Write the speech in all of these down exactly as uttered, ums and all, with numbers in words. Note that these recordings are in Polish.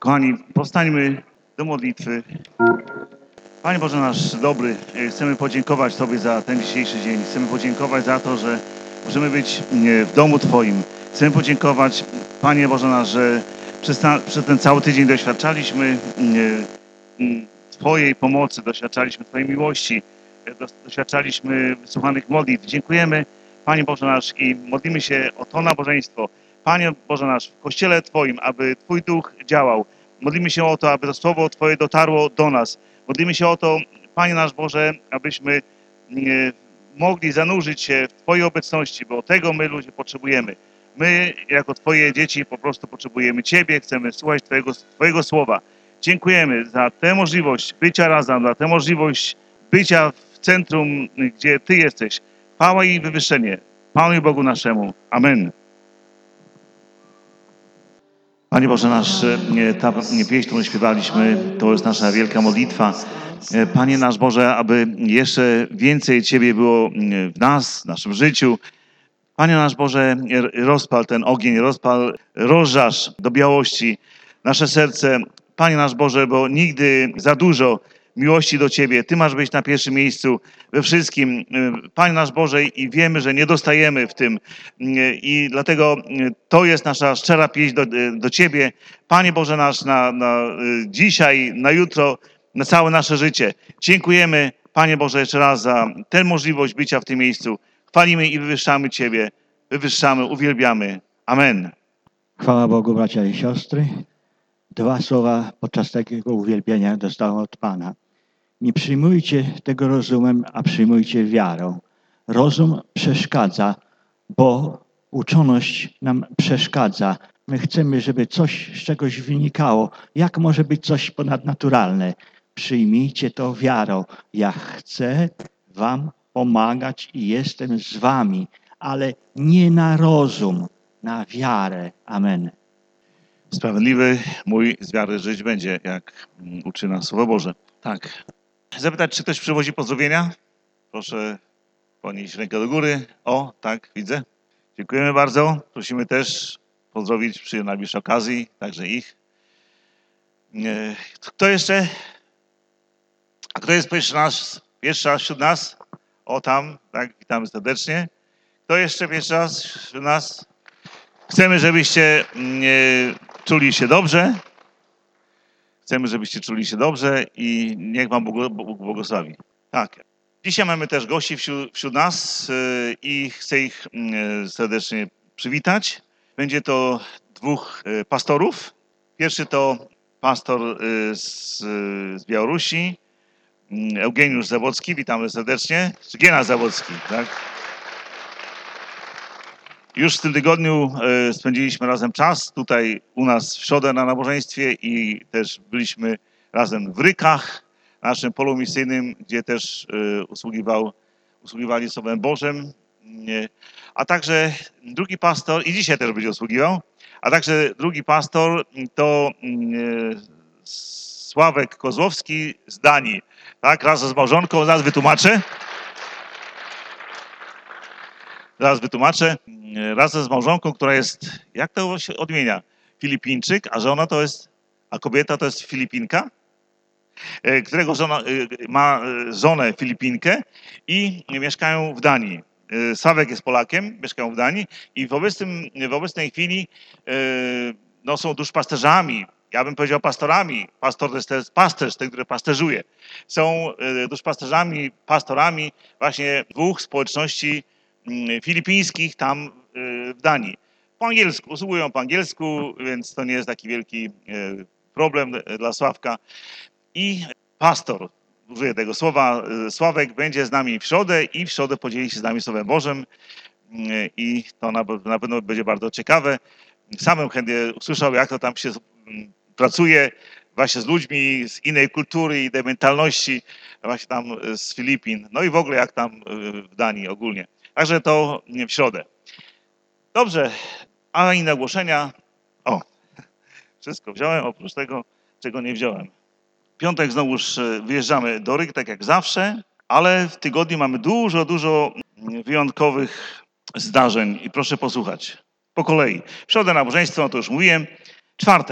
Kochani, powstańmy do modlitwy. Panie Boże nasz dobry, chcemy podziękować Tobie za ten dzisiejszy dzień. Chcemy podziękować za to, że możemy być w domu Twoim. Chcemy podziękować, Panie Boże nasz, że przez, ta, przez ten cały tydzień doświadczaliśmy Twojej pomocy, doświadczaliśmy Twojej miłości, doświadczaliśmy wysłuchanych modlitw. Dziękujemy, Panie Boże nasz, i modlimy się o to nabożeństwo. Panie Boże nasz, w Kościele Twoim, aby Twój Duch działał. Modlimy się o to, aby to Słowo Twoje dotarło do nas. Modlimy się o to, Panie nasz Boże, abyśmy mogli zanurzyć się w Twojej obecności, bo tego my, ludzie, potrzebujemy. My, jako Twoje dzieci, po prostu potrzebujemy Ciebie, chcemy słuchać Twojego, Twojego Słowa. Dziękujemy za tę możliwość bycia razem, za tę możliwość bycia w centrum, gdzie Ty jesteś. Chwała i wywyższenie Panu Bogu naszemu. Amen. Panie Boże nasz, ta pieśń, którą śpiewaliśmy, to jest nasza wielka modlitwa. Panie nasz Boże, aby jeszcze więcej Ciebie było w nas, w naszym życiu. Panie nasz Boże, rozpal ten ogień, rozpal, rozżarz do białości nasze serce. Panie nasz Boże, bo nigdy za dużo miłości do Ciebie. Ty masz być na pierwszym miejscu we wszystkim. Panie nasz Boże, i wiemy, że nie dostajemy w tym. I dlatego to jest nasza szczera pieśń do, do Ciebie. Panie Boże nasz, na, na dzisiaj, na jutro, na całe nasze życie. Dziękujemy, Panie Boże, jeszcze raz za tę możliwość bycia w tym miejscu. Chwalimy i wywyższamy Ciebie. Wywyższamy, uwielbiamy. Amen. Chwała Bogu, bracia i siostry. Dwa słowa podczas takiego uwielbienia dostałem od Pana. Nie przyjmujcie tego rozumem, a przyjmujcie wiarą. Rozum przeszkadza, bo uczoność nam przeszkadza. My chcemy, żeby coś z czegoś wynikało. Jak może być coś ponadnaturalne? Przyjmijcie to wiarą. Ja chcę wam pomagać i jestem z wami, ale nie na rozum, na wiarę. Amen. Sprawiedliwy mój z wiary żyć będzie, jak uczy nas Słowo Boże. Tak. Zapytać, czy ktoś przywozi pozdrowienia? Proszę podnieść rękę do góry. O, tak, widzę. Dziękujemy bardzo. Prosimy też pozdrowić przy najbliższej okazji, także ich. Kto jeszcze? A kto jest pierwszy raz, pierwszy raz wśród nas? O, tam, tak, witamy serdecznie. Kto jeszcze pierwszy raz wśród nas? Chcemy, żebyście czuli się dobrze. Chcemy, żebyście czuli się dobrze i niech Wam Bóg błogosławi. Tak. Dzisiaj mamy też gości wśród, wśród nas i chcę ich serdecznie przywitać. Będzie to dwóch pastorów. Pierwszy to pastor z, z Białorusi, Eugeniusz Zawocki. Witamy serdecznie. Giena Zawocki, tak? Już w tym tygodniu spędziliśmy razem czas tutaj u nas w środę na nabożeństwie i też byliśmy razem w Rykach, naszym polu misyjnym, gdzie też usługiwał, usługiwali Słowem Bożym. A także drugi pastor, i dzisiaj też będzie usługiwał, a także drugi pastor to Sławek Kozłowski z Danii, tak, razem z małżonką, zaraz wytłumaczę. Zaraz wytłumaczę. Razem z małżonką, która jest, jak to się odmienia? Filipińczyk, a żona to jest, a kobieta to jest Filipinka, którego żona ma żonę Filipinkę i mieszkają w Danii. Sławek jest Polakiem, mieszkają w Danii i w, obecnym, w obecnej chwili no, są duszpasterzami. Ja bym powiedział pastorami. Pastor to jest pasterz, ten, który pasterzuje. Są duszpasterzami, pastorami właśnie dwóch społeczności filipińskich tam w Danii. Po angielsku, usługują po angielsku, więc to nie jest taki wielki problem dla Sławka. I pastor, użyję tego słowa, Sławek będzie z nami w środę i w środę podzieli się z nami Słowem Bożym i to na, na pewno będzie bardzo ciekawe. Sam bym chętnie usłyszał, jak to tam się pracuje właśnie z ludźmi z innej kultury i tej mentalności, właśnie tam z Filipin, no i w ogóle jak tam w Danii ogólnie. Także to w środę. Dobrze, a inne ogłoszenia? O, wszystko wziąłem, oprócz tego, czego nie wziąłem. W piątek znowuż wyjeżdżamy do Ryk, tak jak zawsze, ale w tygodniu mamy dużo, dużo wyjątkowych zdarzeń i proszę posłuchać. Po kolei. W środę nabożeństwo, no to już mówiłem. Czwartek.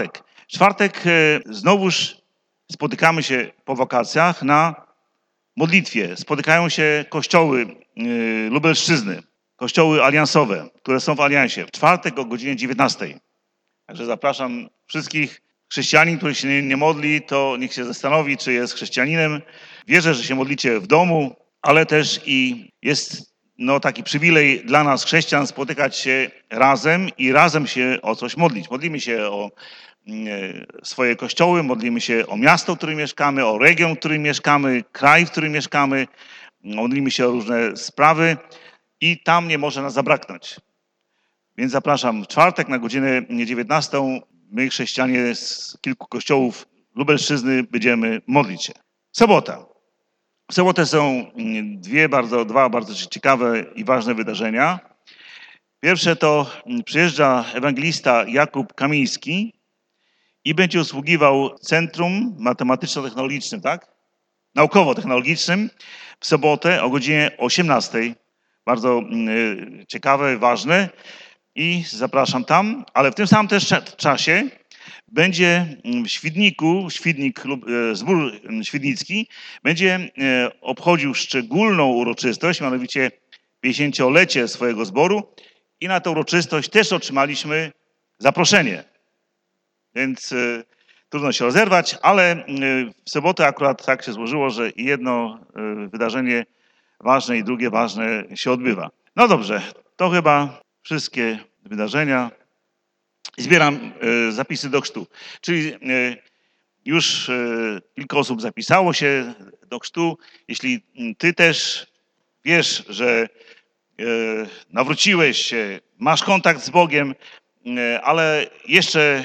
W czwartek e, znowuż spotykamy się po wakacjach na modlitwie. Spotykają się kościoły e, Lubelszczyzny, kościoły aliansowe, które są w aliansie. W czwartek o godzinie dziewiętnastej. Także zapraszam wszystkich. Chrześcijanin, który się nie, nie modli, to niech się zastanowi, czy jest chrześcijaninem. Wierzę, że się modlicie w domu, ale też i jest no, taki przywilej dla nas, chrześcijan, spotykać się razem i razem się o coś modlić. Modlimy się o e, swoje kościoły, modlimy się o miasto, w którym mieszkamy, o region, w którym mieszkamy, kraj, w którym mieszkamy. Modlimy się o różne sprawy i tam nie może nas zabraknąć. Więc zapraszam w czwartek na godzinę dziewiętnastą. My, chrześcijanie z kilku kościołów Lubelszczyzny, będziemy modlić się. Sobota. W sobotę są dwie bardzo, dwa bardzo ciekawe i ważne wydarzenia. Pierwsze to przyjeżdża ewangelista Jakub Kamiński i będzie usługiwał w Centrum Matematyczno-Technologicznym, tak? Naukowo-Technologicznym w sobotę o godzinie osiemnastej. Bardzo y, ciekawe, ważne. I zapraszam tam, ale w tym samym też czasie będzie w Świdniku, Świdnik lub Zbór Świdnicki będzie obchodził szczególną uroczystość, mianowicie pięćdziesięciolecie swojego zboru i na tę uroczystość też otrzymaliśmy zaproszenie. Więc y, trudno się rozerwać, ale y, w sobotę akurat tak się złożyło, że jedno y, wydarzenie ważne i drugie ważne się odbywa. No dobrze, to chyba wszystkie wydarzenia. Zbieram e, zapisy do chrztu. Czyli e, już e, kilka osób zapisało się do chrztu. Jeśli ty też wiesz, że e, nawróciłeś się, masz kontakt z Bogiem, e, ale jeszcze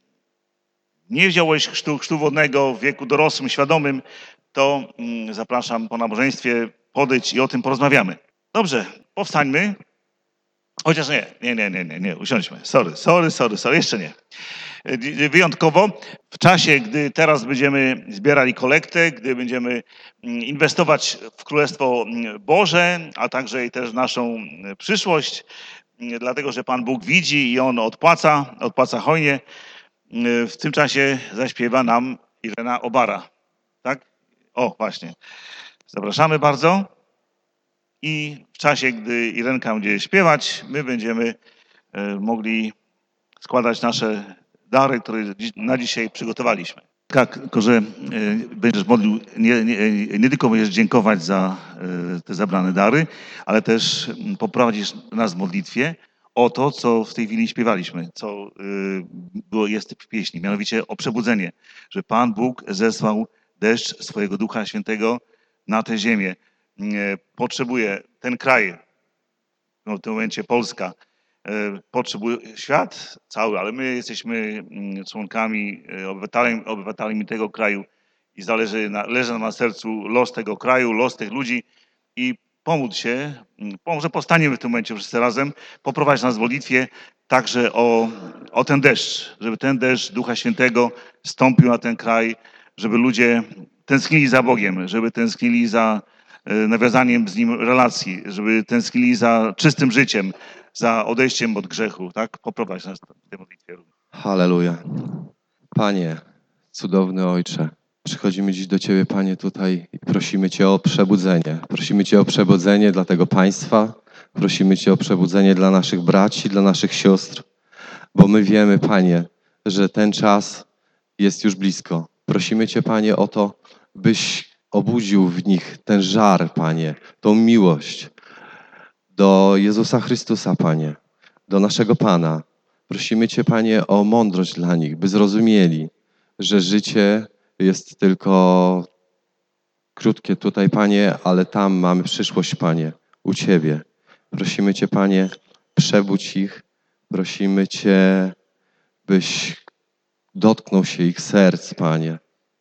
nie wziąłeś chrztu, chrztu wodnego w wieku dorosłym, świadomym, to mm, zapraszam po nabożeństwie, podejdź i o tym porozmawiamy. Dobrze, powstańmy. Chociaż nie, nie, nie, nie, nie, nie, usiądźmy. Sorry, sorry, sorry, sorry, jeszcze nie. Wyjątkowo w czasie, gdy teraz będziemy zbierali kolektę, gdy będziemy inwestować w Królestwo Boże, a także i też w naszą przyszłość, dlatego że Pan Bóg widzi i On odpłaca, odpłaca hojnie, w tym czasie zaśpiewa nam Irena Obara. Tak? O, właśnie. Zapraszamy bardzo. I w czasie, gdy Irenka będzie śpiewać, my będziemy mogli składać nasze dary, które na dzisiaj przygotowaliśmy. Tak, tylko że będziesz modlił, nie, nie, nie tylko będziesz dziękować za te zabrane dary, ale też poprowadzisz nas w modlitwie o to, co w tej chwili śpiewaliśmy, co było, jest w pieśni, mianowicie o przebudzenie, że Pan Bóg zesłał deszcz swojego Ducha Świętego na tę ziemię. Potrzebuje ten kraj, no w tym momencie Polska, potrzebuje świat cały, ale my jesteśmy członkami, obywatelami, obywatelami tego kraju i zależy na, leży nam na sercu los tego kraju, los tych ludzi i pomóc się, może powstaniemy w tym momencie wszyscy razem, poprowadź nas w modlitwie także o, o ten deszcz, żeby ten deszcz Ducha Świętego stąpił na ten kraj, żeby ludzie tęsknili za Bogiem, żeby tęsknili za nawiązaniem z Nim relacji, żeby tęsknili za czystym życiem, za odejściem od grzechu, tak? Poprowadź nas w tej modlitwie. Halleluja. Panie, cudowny Ojcze, przychodzimy dziś do Ciebie, Panie, tutaj i prosimy Cię o przebudzenie. Prosimy Cię o przebudzenie dla tego państwa, prosimy Cię o przebudzenie dla naszych braci, dla naszych sióstr, bo my wiemy, Panie, że ten czas jest już blisko. Prosimy Cię, Panie, o to, byś obudził w nich ten żar, Panie, tą miłość do Jezusa Chrystusa, Panie, do naszego Pana. Prosimy Cię, Panie, o mądrość dla nich, by zrozumieli, że życie jest tylko krótkie tutaj, Panie, ale tam mamy przyszłość, Panie, u Ciebie. Prosimy Cię, Panie, przebudź ich. Prosimy Cię, byś dotknął się ich serc, Panie.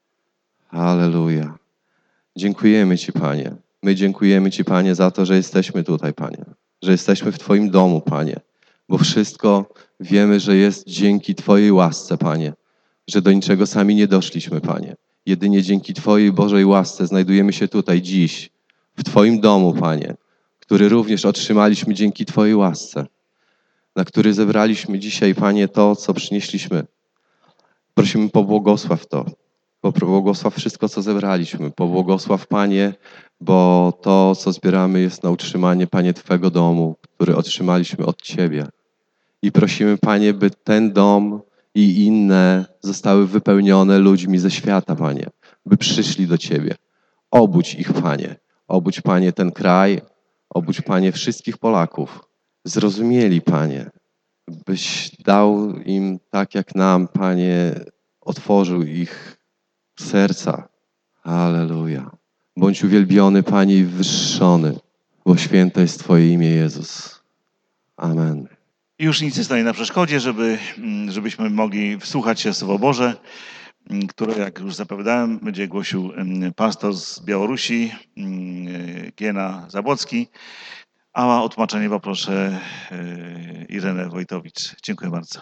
Halleluja. Dziękujemy Ci, Panie. My dziękujemy Ci, Panie, za to, że jesteśmy tutaj, Panie. Że jesteśmy w Twoim domu, Panie. Bo wszystko wiemy, że jest dzięki Twojej łasce, Panie. Że do niczego sami nie doszliśmy, Panie. Jedynie dzięki Twojej Bożej łasce znajdujemy się tutaj dziś, w Twoim domu, Panie, który również otrzymaliśmy dzięki Twojej łasce, na który zebraliśmy dzisiaj, Panie, to, co przynieśliśmy. Prosimy, pobłogosław to. Pobłogosław wszystko, co zebraliśmy. Pobłogosław, Panie, bo to, co zbieramy, jest na utrzymanie, Panie, Twego domu, który otrzymaliśmy od Ciebie. I prosimy, Panie, by ten dom i inne zostały wypełnione ludźmi ze świata, Panie, by przyszli do Ciebie. Obudź ich, Panie. Obudź, Panie, ten kraj. Obudź, Panie, wszystkich Polaków. Zrozumieli, Panie, byś dał im tak jak nam, Panie, otworzył ich serca. Halleluja. Bądź uwielbiony, Panie, i wywyższony, bo święte jest Twoje imię, Jezus. Amen. Już nic nie stanie na przeszkodzie, żeby, mm, żebyśmy mogli wsłuchać się w Słowo Boże, mm, które, jak już zapowiadałem, będzie głosił mm, pastor z Białorusi, mm, Giena Zabłocki. A o tłumaczenie poproszę y, Irenę Wojtowicz. Dziękuję bardzo.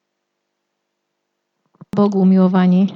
Bogu umiłowani.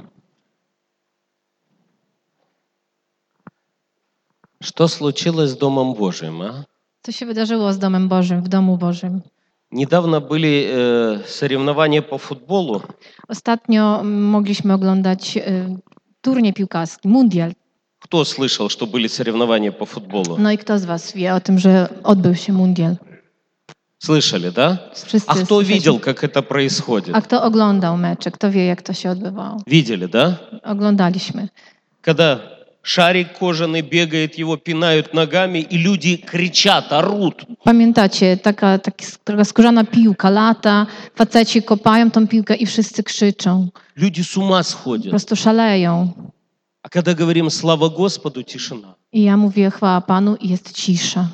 Что случилось с Домом Божьим? А? Co się wydarzyło z Domem Bożym, w Domu Bożym? Недавно были э, соревнования по футболу. Ostatnio mm, mogliśmy oglądać y, turniej piłkarski, mundial. Кто слышал, что были соревнования по футболу? No i kto z was wie o tym, że odbył się mundial? Слышали, да? Wszyscy А кто słyszeliśmy. видел, как это происходит? A kto oglądał mecze? Kto wie, jak to się odbywało? Видели, да? Oglądaliśmy. Когда шарик кожаный бегает, его пинают ногами, и люди кричат, орут. Pamiętacie, taka, taki, taka skórzana piłka lata, faceci kopają tą piłkę i wszyscy krzyczą. Люди с ума Po сходят. prostu szaleją. А когда говорим «Слава Господу», тишина. I ja mówię chwała Panu i jest cisza.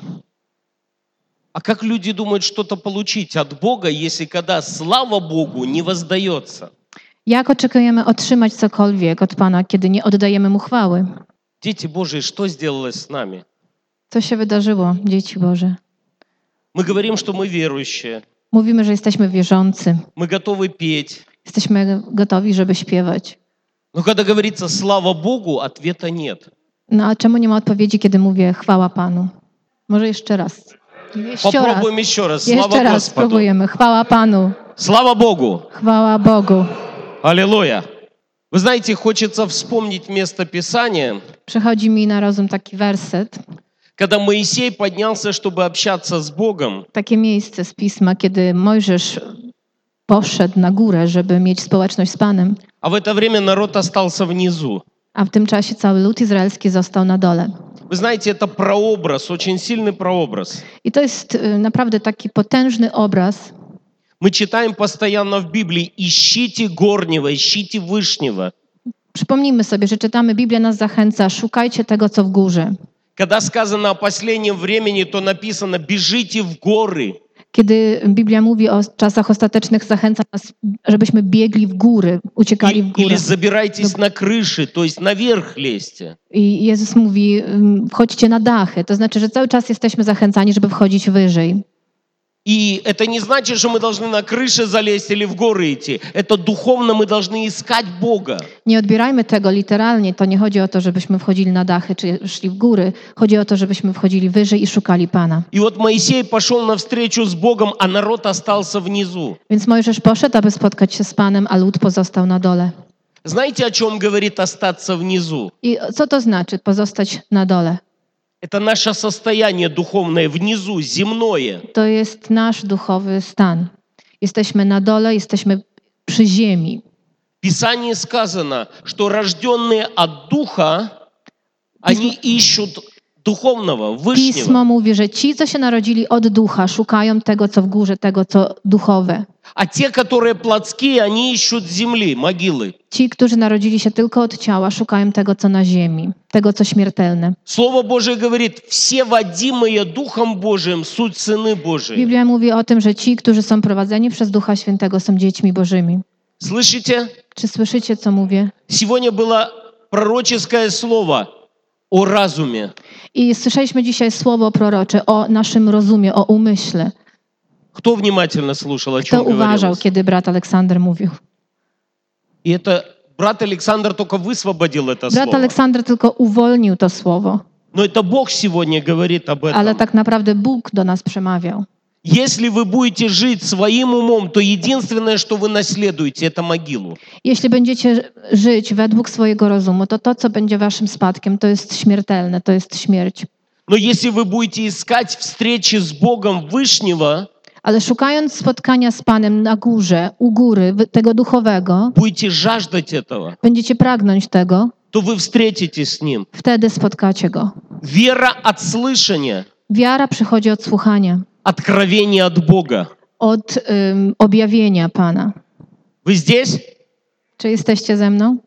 А как люди думают что-то получить от Бога, если когда «Слава Богу» не воздается? Jak oczekujemy otrzymać cokolwiek od Pana, kiedy nie oddajemy Mu chwały? Дети Божьи, что сделалось с нами? Co się wydarzyło, dzieci Boże? Мы говорим, что мы верующие, Mówimy, że jesteśmy wierzący. мы готовы петь. Jesteśmy gotowi, żeby śpiewać. Но когда говорится «Слава Богу», ответа нет. No a czemu nie ma odpowiedzi, kiedy mówię chwała Panu? Może jeszcze raz. Jeszcze raz. Попробуем еще раз. Слава Jeszcze raz Господу. spróbujemy. Chwała Panu. Слава Богу. Chwała Bogu. Аллилуйя. Вы знаете, хочется вспомнить место Писания, Przychodzi mi na rozum taki werset, когда Моисей поднялся, чтобы общаться с Богом. takie miejsce z Pisma, kiedy Mojżesz poszedł na górę, żeby mieć społeczność z Panem, А в это время народ остался внизу. a w tym czasie cały lud izraelski został na dole. Вы знаете, это прообраз, очень сильный прообраз. I to jest y, naprawdę taki potężny obraz. Мы читаем постоянно в Библии «Ищите горнего, ищите вышнего». Przypomnijmy sobie, że czytamy, Biblia nas zachęca, szukajcie tego, co w górze. Когда сказано о последнем времени, то написано «бежите в горы». Kiedy Biblia mówi o czasach ostatecznych, zachęca nas, żebyśmy biegli w góry, uciekali w И- górę. Или забирайтесь на крыши, то есть наверх лезьте. I Jezus mówi, ym, wchodźcie na dachy. To znaczy, że cały czas jesteśmy zachęcani, żeby wchodzić wyżej. И это не значит, что мы должны на крыше залезть или в горы идти. Это духовно мы должны искать Бога. Nie odbierajmy tego literalnie. To nie chodzi o to, żebyśmy wchodzili na dachy czy szli w góry. Chodzi o to, żebyśmy wchodzili wyżej i szukali Pana. И вот Моисей пошел навстречу с Богом, а народ остался внизу. Więc Mojżesz poszedł, aby spotkać się z Panem, a lud pozostał na dole. Знаете, о чем говорит остаться внизу? I co to znaczy pozostać na dole? Это наше состояние духовное внизу, земное. To jest nasz duchowy stan. Jesteśmy na dole, jesteśmy przy ziemi. В Писании сказано, что рожденные от Духа, они ищут духовного, вышнего. Pismo mówi, że ci, co się narodzili od ducha, szukają tego, co w górze, tego, co duchowe. А те, которые плотские, они ищут земли, могилы. Ci, którzy narodzili się tylko od ciała, szukają tego, co na ziemi, tego, co śmiertelne. Слово Божие говорит, все водимые Духом Божиим суть сыны Божии. Biblia mówi o tym, że ci, którzy są prowadzeni przez Ducha Świętego, są dziećmi Bożymi. Слышите? Czy słyszycie, co mówię? Сегодня было пророческое слово о разуме. I słyszeliśmy dzisiaj słowo prorocze o naszym rozumie, o umyśle. Кто внимательно слушал, о Kto чем uważał, говорилось? kiedy brat Aleksander mówił? И это брат Александр только высвободил это Brat слово. Aleksander tylko uwolnił to słowo, Но это Бог сегодня говорит об ale этом. tak naprawdę Bóg do nas przemawiał. Если вы будете жить своим умом, то единственное, что вы наследуете, это могилу. Jeśli będziecie żyć według swojego rozumu, to to, co będzie waszym spadkiem, to jest śmiertelne, to jest śmierć. Но если вы будете искать встречи с Богом Вышнего, Ale szukając spotkania z Panem na górze, u góry, wy- tego duchowego, будете жаждать этого, będziecie pragnąć tego, то вы встретитесь с Ним. wtedy spotkacie Go. Вера от слышания, Wiara przychodzi od słuchania, откровение от Бога. od ym, objawienia Pana. Вы здесь? Czy jesteście ze mną?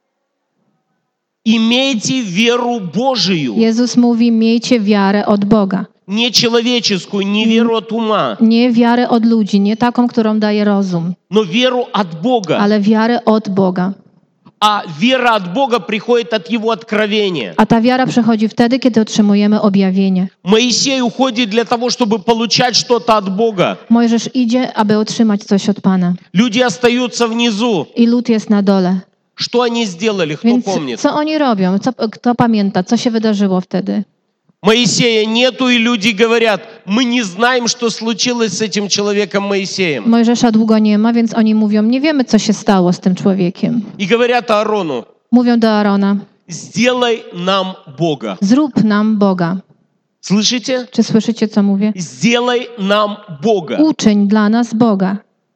Имейте веру Божию, Jezus mówi, miejcie wiarę od Boga. не человеческую, не веру от ума, Nie wiarę od ludzi, nie taką, którą daje rozum, но веру от Бога. ale wiarę od Boga. А вера от Бога приходит от Его откровения. A ta wiara przychodzi wtedy, kiedy otrzymujemy objawienie. Моисей уходит для того, чтобы получать что-то от Бога. Mojżesz idzie, aby otrzymać coś od Pana. Люди остаются внизу. I lud jest na dole. Что они сделали, кто Więc помнит? co oni robią? Co, kto pamięta? Co się wydarzyło wtedy? Моисея нету, и люди говорят, мы не знаем, что случилось с этим человеком Моисеем. Mojżesza długo nie ma, więc oni mówią, nie wiemy, co się stało z tym człowiekiem. И говорят Аарону, Mówią do Arona, сделай нам Бога. zrób nam Boga. Слышите? Czy słyszycie, co mówię? Сделай нам Бога. Uczyń dla nas Boga.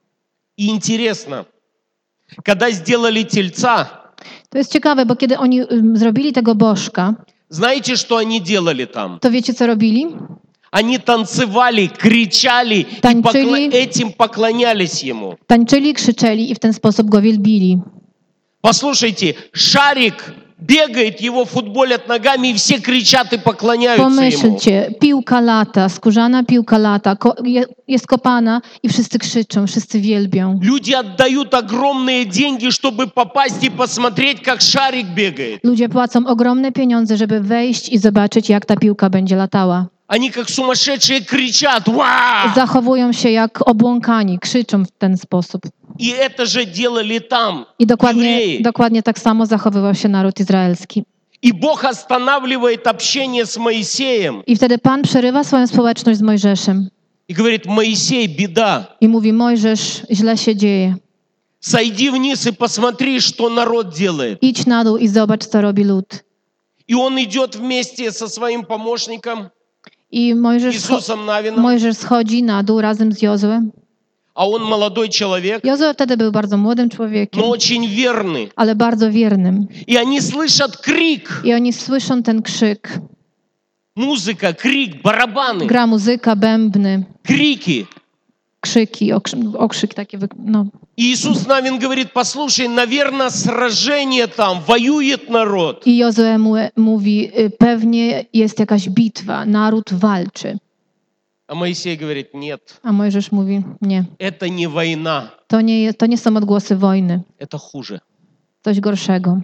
И интересно, когда сделали тельца, To jest ciekawe, bo kiedy oni ym, zrobili tego bożka, знаете, что они делали там? to wiecie, co robili? Они танцевали, кричали и Танцевали. покла- этим поклонялись ему. Tańczyli, krzyczeli i w ten sposób go wielbili. Послушайте, шарик бегает, его футболят ногами, и все кричат и поклоняются ему. Pomyślcie, piłka lata, skórzana piłka lata, ko- je- jest kopana i wszyscy krzyczą, wszyscy wielbią. Люди отдают огромные деньги, чтобы попасть и посмотреть, как шарик бегает. Ludzie płacą ogromne pieniądze, żeby wejść i zobaczyć, jak ta piłka będzie latała. Они как sumасшедшие кричат «Ва!» Zachowują się jak obłąkani, krzyczą w ten sposób. И это же делали там I dokładnie, евреи. dokładnie tak samo zachowywał się naród izraelski. И Бог останавливает общение с Моисеем I wtedy Pan przerywa swoją społeczność z Mojżeszem и говорит, Моисей, беда, i mówi, Mojżesz, źle się dzieje. сойди вниз и посмотри, что народ делает. Idź na dół i zobacz, co robi lud. И он идет вместе со своим помощником I Mojżesz, scho- Иисусом Навином, Mojżesz schodzi na dół razem z Jozłem. а он молодой человек, Jozue wtedy był bardzo młodym człowiekiem, но очень верный. ale bardzo wiernym. И они слышат крик, I oni słyszą ten krzyk. музыка, крик, барабаны, Gra muzyka, bębny, крики. krzyki, okrzyk, okrzyk taki, wy- no. И Иисус Навин говорит, послушай, наверное, сражение там, воюет народ. I Jozue mu, mówi, y, pewnie jest jakaś bitwa, naród walczy. А Моисей говорит, нет, A Mojżesz mówi, nie, это не война, to nie, je- to nie są odgłosy wojny, это хуже. coś gorszego.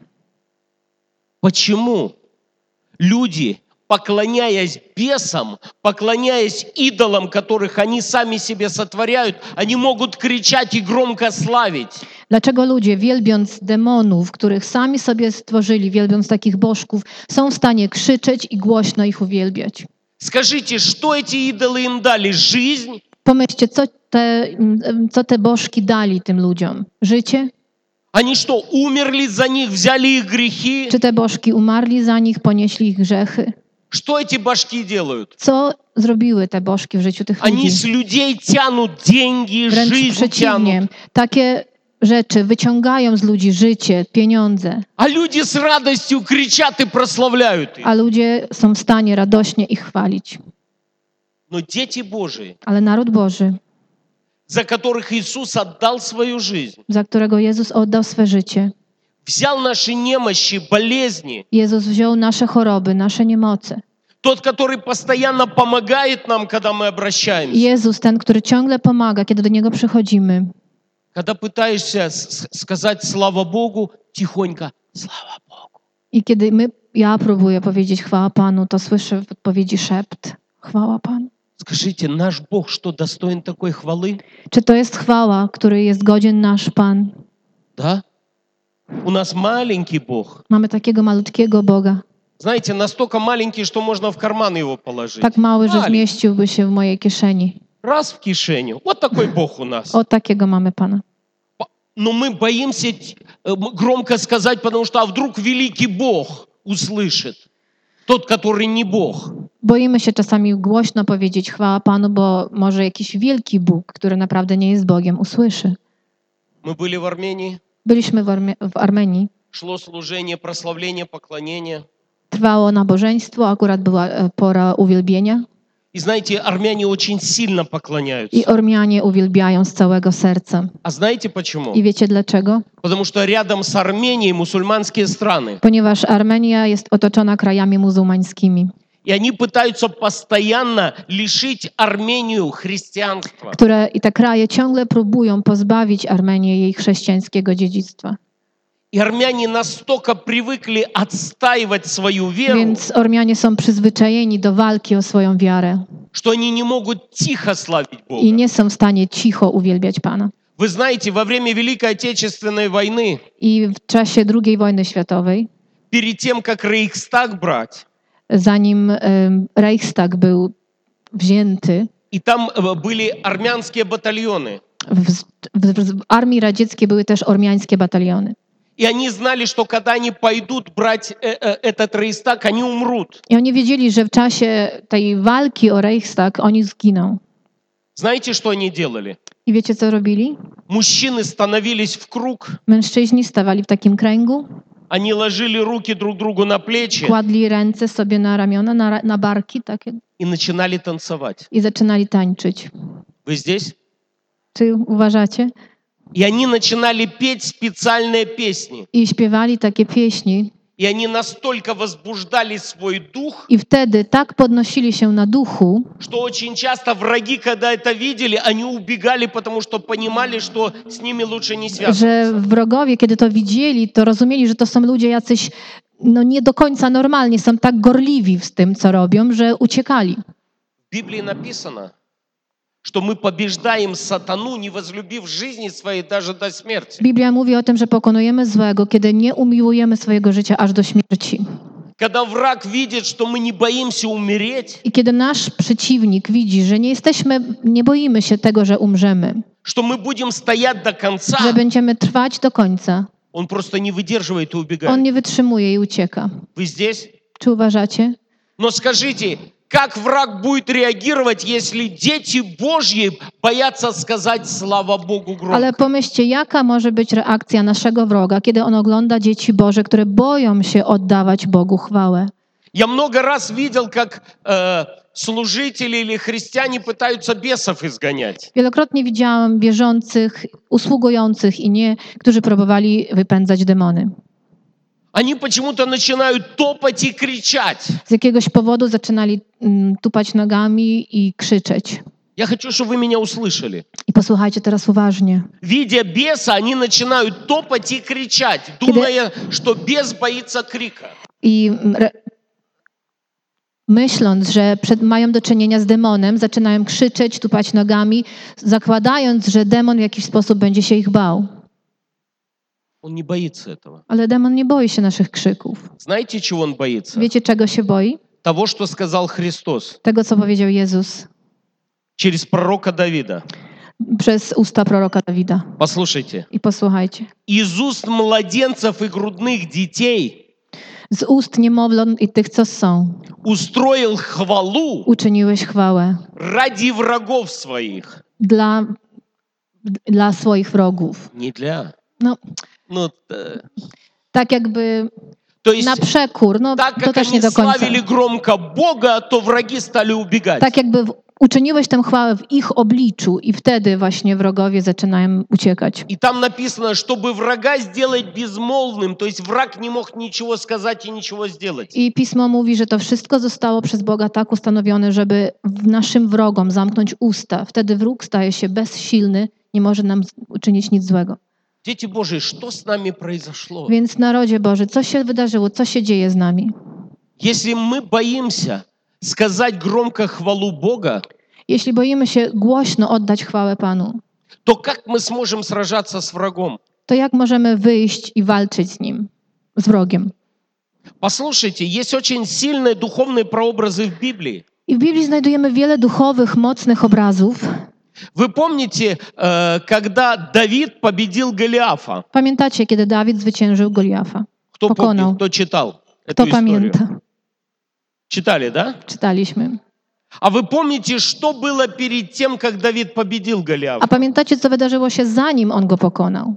Почему люди, поклоняясь бесам, поклоняясь идолам, которых они сами себе сотворяют, они могут кричать и громко славить? Dlaczego ludzie, wielbiąc demonów, których sami sobie stworzyli, wielbiąc takich bożków, są w stanie krzyczeć i głośno ich uwielbiać? Скажите, что эти идолы им дали? Жизнь? Pomyślcie, co te, mm, co te bożki dali tym ludziom? Życie? Они что, умерли за них, взяли их грехи? Czy te bożki umarli za nich, ponieśli ich grzechy? Что эти башки делают? Co zrobiły te bożki w życiu tych Они ludzi? с людей tянут деньги, Wręcz жизнь przeciwnie. тянут. Takie rzeczy wyciągają z ludzi życie, pieniądze, А люди с радостью кричат и прославляют их. a ludzie są w stanie radośnie ich chwalić. Но дети Божии, Ale naród Boży, за которых Иисус отдал свою жизнь, za którego Jezus oddał swe życie, взял наши немощи, болезни, Jezus wziął nasze choroby, nasze niemoce. тот, который постоянно помогает нам, когда мы обращаемся. Jezus, ten, który ciągle pomaga, kiedy do Niego przychodzimy. Когда пытаешься с- сказать «Слава Богу», тихонько «Слава Богу». I kiedy my, ja próbuję powiedzieć chwała Panu, to słyszę w odpowiedzi szept. Chwała Panu. Скажите, наш Бог что, достоин такой хвалы? Czy to jest chwała, której jest godzien nasz Pan? Да? У нас маленький Бог. Mamy takiego malutkiego Boga. Знаете, настолько маленький, что можно в карман его положить. Tak mały, że Маленький. zmieściłby się w mojej kieszeni. Раз в кишеню. Вот такой Бог у нас. O takiego mamy Pana. Но мы боимся э, м, громко сказать, потому что а вдруг великий Бог услышит. Тот, который не Бог. Boimy się czasami głośno powiedzieć chwała Panu, bo może jakiś wielki Bóg, który naprawdę nie jest Bogiem, usłyszy. Мы были в Армении, Byliśmy w, Arme- w Armenii. шло служение, прославление, поклонение. Trwało nabożeństwo, akurat była e, pora uwielbienia. И знаете, армяне очень сильно поклоняются. I Ormianie uwielbiają z całego serca. А знаете почему? I wiecie dlaczego? Потому что рядом с Арменией мусульманские страны. Ponieważ Armenia jest otoczona krajami muzułmańskimi, И они пытаются постоянно лишить Армению христианства. które i te kraje ciągle próbują pozbawić Armenię jej chrześcijańskiego dziedzictwa. И армяне настолько привыкли отстаивать свою веру, Więc Ormianie są przyzwyczajeni do walki o swoją wiarę что они не могут тихо славить Бога. i nie są w stanie cicho uwielbiać Pana. Вы знаете, во время Великой Отечественной войны, I w czasie drugiej wojny światowej, перед тем, как Рейхстаг брать, zanim em, Reichstag był wzięty, и там э, были армянские батальоны, w, w, w armii radzieckiej były też ormiańskie bataliony. и они знали, что когда они пойдут брать э, э, этот Рейхстаг, они умрут. I oni wiedzieli, że w czasie tej walki o Reichstag oni zginą. Знаете, что они делали? I wiecie, co robili? Мужчины становились в круг, Mężczyźni stawali w takim kręgu, они ложили руки друг другу на плечи kładli ręce sobie na ramiona, na, ra- na barki takie и начинали танцевать. i zaczynali tańczyć. Вы здесь? Czy uważacie? И они начинали петь специальные песни. I śpiewali takie pieśni. И они настолько возбуждали свой дух, I wtedy tak podnosili się na duchu, что очень часто враги, когда это видели, они убегали, потому что понимали, что с ними лучше не связываться. że wrogowie, kiedy to widzieli, to rozumieli, że to są ludzie jacyś no, nie do końca normalni, są tak gorliwi w tym, co robią, że uciekali. В Библии написано, что мы побеждаем сатану, не возлюбив жизни своей даже до смерти. Biblia mówi o tym, że pokonujemy złego, kiedy nie umiłujemy swojego życia aż do śmierci. Когда враг видит, что мы не боимся умереть, I kiedy nasz przeciwnik widzi, że nie jesteśmy, nie boimy się tego, że umrzemy, что мы будем стоять до конца, że będziemy trwać do końca, он просто не выдерживает и on убегает. nie wytrzymuje i ucieka. Вы здесь? Czy uważacie? Но скажите, как враг будет реагировать, если дети Божьи боятся сказать «Слава Богу» Ale громко? pomyślcie, jaka może być reakcja naszego wroga, kiedy on ogląda dzieci Boże, które boją się oddawać Bogu chwałę. Я много раз видел, как э, служители или христиане пытаются бесов изгонять. Wielokrotnie widziałam wierzących, usługujących i nie, którzy próbowali wypędzać demony. Они почему-то начинают топать и кричать. Z jakiegoś powodu zaczynali mm, tupać nogami i krzyczeć. Я хочу, чтобы вы меня услышали. I posłuchajcie teraz uważnie. Видя беса, они начинают топать и кричать, думая, что бес боится крика. I mm, re, myśląc, że przed, mają do czynienia z demonem, zaczynają krzyczeć, tupać nogami, zakładając, że demon w jakiś sposób będzie się ich bał. Он не боится этого. Ale demon nie boi się naszych krzyków. Знаете, чего он боится? Wiecie, czego się boi? Того, что сказал Христос Tego, co powiedział Jezus через пророка Давида. przez usta proroka Dawida. Послушайте. I posłuchajcie. Из уст младенцев и грудных детей Z ust niemowląt i tych, co są, устроил хвалу uczyniłeś chwałę ради врагов своих. dla, dla swoich wrogów. Не для. No, Ну, э, tak jakby то есть, na przekór, no так to как też они nie do końca. славили громко Бога, то враги стали убегать. Tak jakby w- uczyniłeś tę chwałę w ich obliczu i wtedy właśnie wrogowie zaczynają uciekać. И там написано, чтобы врага сделать безмолвным, то есть враг не мог ничего сказать и ничего сделать. I Pismo mówi, że to wszystko zostało przez Boga tak ustanowione, żeby w naszym wrogom zamknąć usta. Wtedy wróg staje się bezsilny, nie może nam z- uczynić nic złego. Дети Божии, что с нами произошло? Więc narodzie Boży, co się wydarzyło, co się dzieje z nami? Если мы боимся сказать громко хвалу Бога, Jeśli boimy się głośno oddać chwałę Panu, то как мы сможем сражаться с врагом? to jak możemy wyjść i walczyć z nim, z wrogiem? Послушайте, есть очень сильные духовные прообразы в Библии. I w Biblii znajdujemy wiele duchowych, mocnych obrazów. Вы помните, э, когда Давид победил Голиафа? Pamiętacie, kiedy Dawid zwyciężył Goliafa? Кто Pokonał. помнит, кто читал эту Kto историю? pamięta? Читали, да? Czytaliśmy. А вы помните, что было перед тем, как Давид победил Голиафа? A pamiętacie, co wydarzyło się zanim on go pokonał?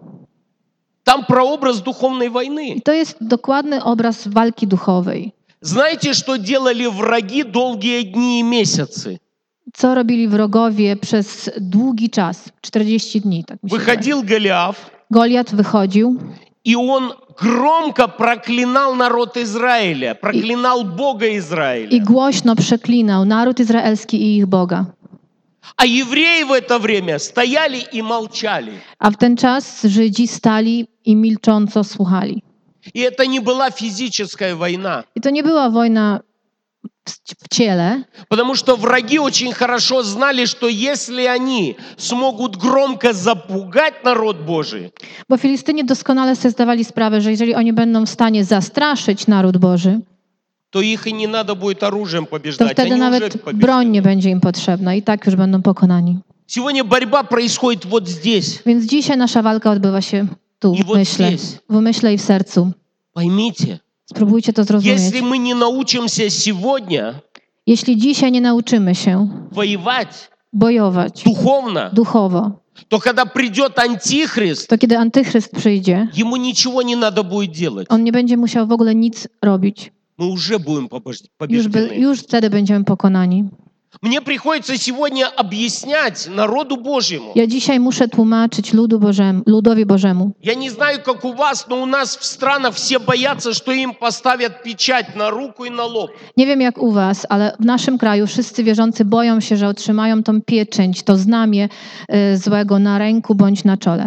Там прообраз духовной I войны. to jest dokładny obraz walki duchowej. Знаете, что делали враги долгие дни и месяцы? Co robili wrogowie przez długi czas, czterdzieści dni, tak mi się wydaje. Выходил Голиаф, Goliat wychodził и он громко проклинал народ Израиля, проклинал Бога i Израиля. głośno przeklinał naród izraelski i ich Boga. А евреи в это время стояли и молчали. A w ten czas Żydzi stali i milcząco słuchali. И это не была физическая война, I to nie była wojna w, w ciele, потому что враги очень хорошо знали, что если они смогут громко запугать народ Божий, bo Filistyni doskonale sobie zdawali sprawę, że jeżeli oni będą w stanie zastraszyć naród Boży, то их и не надо будет оружием to побеждать. wtedy Они уже nawet broń nie побеждены. będzie im potrzebna i tak już będą pokonani. Сегодня борьба происходит вот здесь. Więc dzisiaj nasza walka odbywa się tu, I w вот myśle, здесь. w umyśle i w sercu. Поймите, Spróbujcie to zrozumieć. если мы не научимся сегодня Jeśli dzisiaj nie nauczymy się воевать bojować духовно, duchowo, то когда придет антихрист, to kiedy antychryst przyjdzie, ему ничего не надо будет делать. on nie będzie musiał w ogóle nic robić. Мы уже будем побож- Już, by, побеждены. już wtedy będziemy pokonani. Мне приходится сегодня объяснять народу Божьему. Ja dzisiaj muszę tłumaczyć ludu Bożemu, ludowi Bożemu. Я не знаю, как у вас, но у нас в странах все боятся, что им поставят печать на руку и на лоб. Nie wiem jak u was, ale w naszym kraju wszyscy wierzący boją się, że otrzymają tą pieczęć, to znamię y, złego na ręku bądź na czole.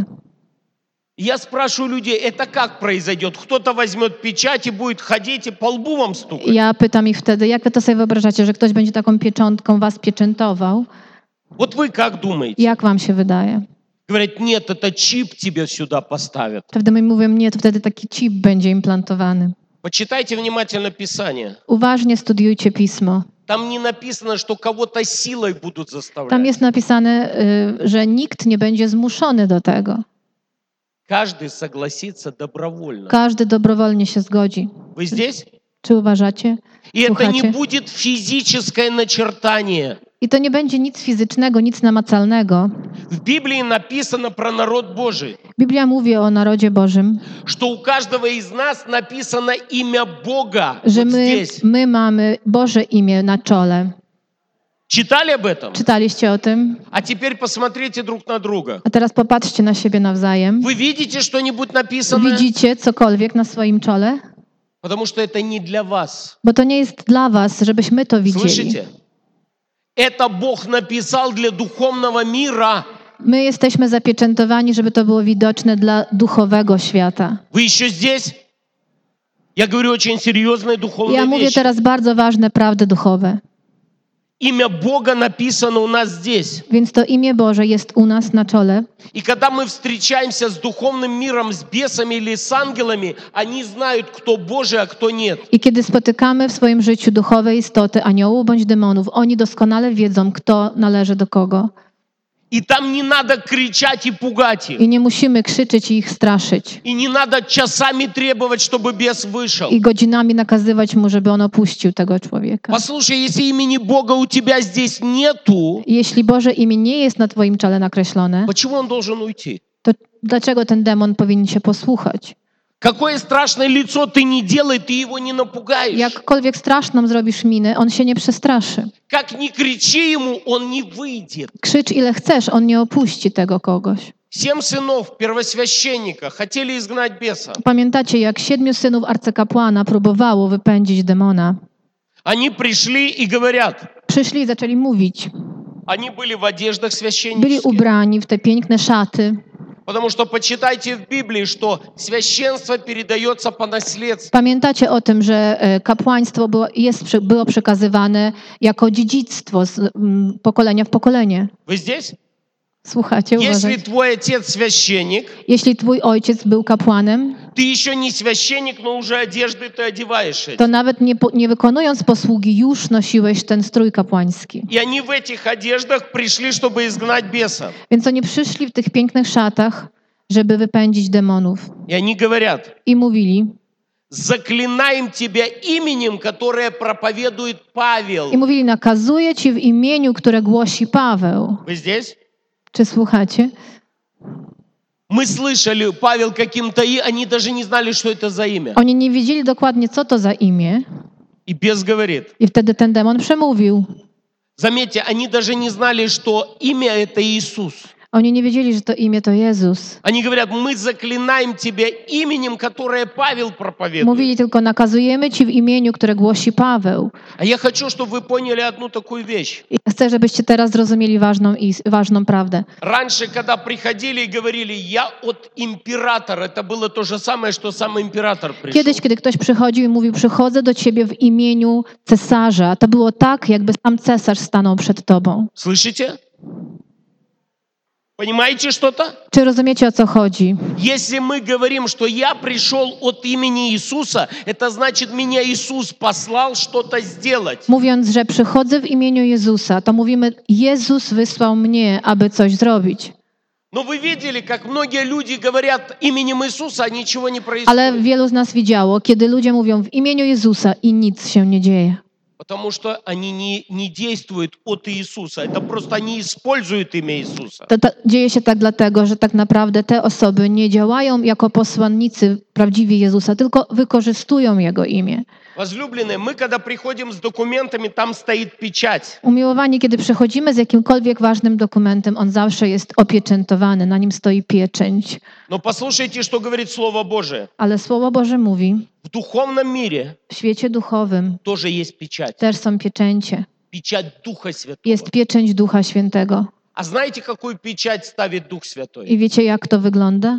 Я спрашиваю людей, это как произойдет? Кто-то возьмет печать и будет ходить и по лбу вам стукать? Ja pytam ich wtedy, jak wy to sobie wyobrażacie, że ktoś będzie taką pieczątką was pieczętował? Вот вы как думаете? Jak wam się wydaje? Говорят, нет, это чип тебе сюда поставят. Wtedy mi mówią, nie, to wtedy taki chip będzie implantowany. Почитайте внимательно Писание. Uważnie studiujcie Pismo. Там не написано, что кого-то силой будут Tam заставлять. jest napisane, y, że nikt nie będzie zmuszony do tego. Каждый согласится добровольно. Każdy dobrowolnie się zgodzi. Вы здесь? Czy uważacie? И это не Słuchacie? будет физическое начертание. I to nie będzie nic fizycznego, nic namacalnego. В Библии написано про народ Божий, Biblia mówi o narodzie Bożym, что у каждого из нас написано имя Бога że вот my, здесь. my mamy Boże imię na czole. Читали об этом? Czytaliście o tym? А теперь посмотрите друг на друга. A teraz popatrzcie na siebie nawzajem. Вы видите что-нибудь написанное? Widzicie cokolwiek na swoim czole? Потому что это не для вас. Bo to nie jest dla was, żebyśmy to widzieli. Слышите? Это Бог написал для духовного мира. My jesteśmy zapieczętowani, żeby to było widoczne dla duchowego świata. Вы еще здесь? Я говорю очень серьезные духовные Ja mówię вещи. teraz bardzo ważne prawdy duchowe. Имя Бога написано у нас здесь. Więc to imię Boże jest u nas na czole. И когда мы встречаемся с духовным миром, с бесами или с ангелами, они знают, кто Божий, а кто нет. I kiedy spotykamy w swoim życiu duchowe istoty, aniołów bądź demonów, oni doskonale wiedzą, kto należy do kogo. И там не надо кричать и пугать их. I nie musimy krzyczeć i ich straszyć. И не надо часами требовать, чтобы бес вышел. I godzinami nakazywać mu, żeby on opuścił tego człowieka. Послушай, если имени Бога у тебя здесь нету, I jeśli Boże imię nie jest na twoim czole nakreślone, почему он должен уйти? to dlaczego ten demon powinien się posłuchać? Какое страшное лицо ты не делай, ты его не напугаешь. Jakkolwiek straszną zrobisz minę, on się nie przestraszy. Как ни кричи ему, он не выйдет. Krzycz ile chcesz, on nie opuści tego kogoś. Семь сынов первосвященника хотели изгнать беса. Pamiętacie, jak siedmiu synów arcykapłana próbowało wypędzić demona? Они пришли и говорят, Przyszli i zaczęli mówić. они были в одеждах Byli священнических. ubrani w te piękne szaty. Потому что почитайте в Библии, что священство передается по наследству. Pamiętacie o tym, że e, kapłaństwo było, jest, przy- było przekazywane jako dziedzictwo z mm, pokolenia w pokolenie. Вы здесь? Słuchacie, Если uważajcie. твой отец священник, Jeśli twój ojciec był kapłanem, ты еще не священник, но уже одежды ты одеваешь эти. to nawet nie, po- nie wykonując posługi już nosiłeś ten strój kapłański. И они в этих одеждах пришли, чтобы изгнать беса. Więc oni przyszli w tych pięknych szatach, żeby wypędzić demonów. И они говорят, I mówili, заклинаем тебя именем, которое проповедует Павел. i mówili, nakazuję ci w imieniu, które głosi Paweł. Вы здесь? Czy słuchacie? Мы слышали, Павел каким-то, и они даже не знали, что это за имя. Oni nie wiedzieli dokładnie, co to za imię. И бес говорит, I wtedy ten demon przemówił. заметьте, они даже не знали, что имя это Иисус. Oni nie wiedzieli, że to imię to Jezus. Они говорят, мы заклинаем тебя именем, которое Павел проповедует. Mówili tylko, nakazujemy ci w imieniu, które głosi Paweł. А я хочу, чтобы вы поняли одну такую вещь. I chcę, żebyście teraz zrozumieli ważną, is- ważną prawdę. Раньше, когда приходили и говорили, я от императора, это было то же самое, что сам император пришел. Kiedyś, kiedy ktoś przychodził i mówił, przychodzę do ciebie w imieniu cesarza, to było tak, jakby sam cesarz stanął przed tobą. Слышите? Понимаете что-то? Czy rozumiecie, o co chodzi? Если мы говорим, что я пришел от имени Иисуса, это значит, меня Иисус послал что-то сделать. Mówiąc, że przychodzę w imieniu Jezusa, to mówimy, Jezus wysłał mnie, aby coś zrobić. Но вы видели, как многие люди говорят именем Иисуса, а ничего не происходит. Ale wielu z nas widziało, kiedy ludzie mówią w imieniu Jezusa i nic się nie dzieje. Потому что они не, не действуют от Иисуса. Это просто они используют имя Иисуса. To, to dzieje się tak dlatego, że tak naprawdę te osoby nie działają jako posłannicy prawdziwie Jezusa, tylko wykorzystują Jego imię. Возлюбленные, мы когда приходим с документами, там стоит печать. Umiłowani, kiedy przychodzimy z jakimkolwiek ważnym dokumentem, on zawsze jest opieczętowany, na nim stoi pieczęć. Но послушайте, что говорит Слово Божие. Ale Słowo Boże mówi, В духовном мире w świecie duchowym тоже есть печать. też są pieczęcie. Печать Духа Святого. Jest pieczęć Ducha Świętego. А знаете, какую печать ставит Дух Святой? I wiecie, jak to wygląda?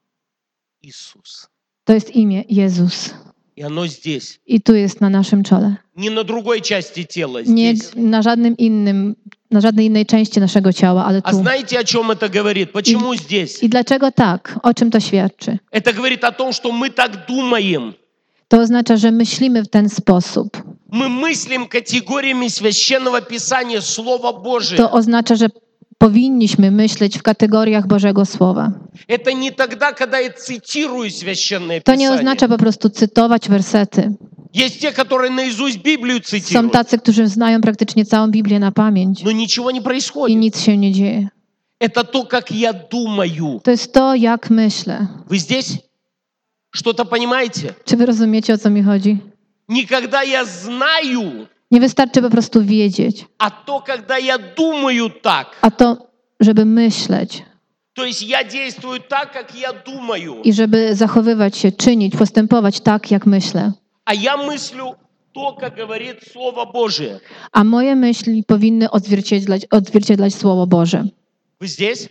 Иисус. To jest imię Jezus. И оно здесь. I tu jest na naszym czole. Не на другой части тела, Nie здесь. na żadnym innym, na żadnej innej części naszego ciała, ale А tu. знаете, о чем это говорит? Почему здесь? I dlaczego tak? O czym to świadczy? Это говорит о том, что мы так думаем. To oznacza, że myślimy w ten sposób. Мы мыслим категориями Священного Писания, Слова Божия. To oznacza, że powinniśmy myśleć w kategoriach Bożego Słowa. Это не тогда, когда я цитирую Священное To nie Писание. oznacza po prostu cytować wersety. Есть те, которые наизусть Библию Są цитируют, tacy, którzy znają praktycznie całą Biblię na pamięć но ничего не i происходит. nic się nie dzieje. Это то, как я думаю. To jest to, jak myślę. Вы здесь? Что-то понимаете? Czy wy rozumiecie, o co mi chodzi? Не когда я знаю, Nie wystarczy po prostu wiedzieć, а то, когда я думаю так. a to, żeby myśleć То есть я действую так, как я думаю. i żeby zachowywać się, czynić, postępować tak, jak myślę. А я мыслю то, как говорит Слово Божие. A moje myśli powinny odzwierciedlać, odzwierciedlać Słowo Boże. Вы здесь?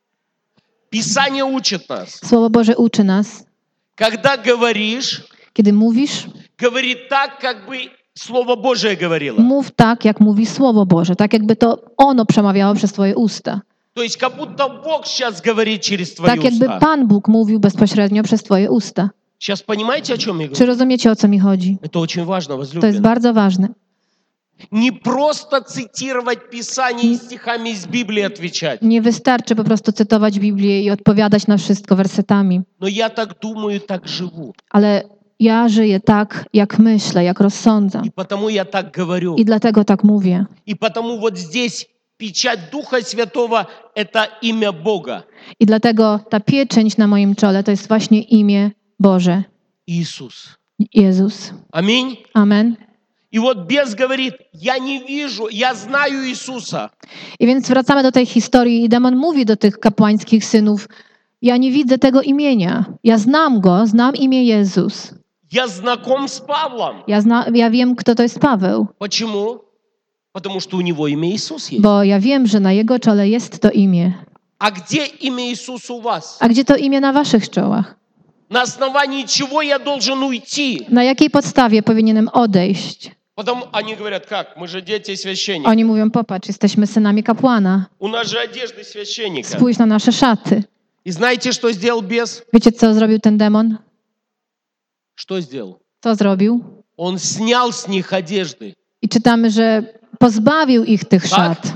Писание учит нас. Słowo Boże uczy nas, Когда говоришь, kiedy mówisz, говори так, как бы Слово Божие говорило. mów tak, jak mówi Słowo Boże, tak jakby to ono przemawiało przez twoje usta. То есть как будто Бог сейчас говорит через твои Tak jakby уста. Pan Bóg mówił bezpośrednio przez twoje usta. Сейчас понимаете, о чем я Czy говорю? rozumiecie, o co mi chodzi? Это очень важно, To jest возлюбленные. bardzo ważne. Не просто цитировать Писание и стихами из Библии отвечать. Nie wystarczy po prostu cytować Biblię i odpowiadać na wszystko wersetami, Но я так думаю, так живу. ale ja żyję tak, jak myślę, jak rozsądzam. И потому я так говорю. I dlatego tak mówię. И потому вот здесь печать Духа Святого – это имя Бога. I dlatego ta pieczęć na moim czole to jest właśnie imię Boże, Иисус. Jezus. Аминь. Amen. И вот бес говорит, я не вижу, я знаю Иисуса. I więc wracamy do tej historii i demon mówi do tych kapłańskich synów, ja nie widzę tego imienia. Ja znam go, znam imię Jezus. Я знаком с Павлом. Ja, zna, ja wiem, kto to jest Paweł, Почему? Потому что у него имя Иисус есть. bo ja wiem, że na jego czole jest to imię. А где имя Иисуса у вас? A gdzie to imię na waszych czołach? На основании чего я должен уйти? Na jakiej podstawie powinienem odejść? Потом они говорят, как? Мы же дети священника. Oni mówią, popatrz, jesteśmy synami kapłana. У нас же одежды священника. Spójrz na nasze szaty. И знаете, что сделал бес? Wiecie, co zrobił ten demon? Что сделал? Co zrobił? Он снял с них одежды. I czytamy, że pozbawił ich tych szat,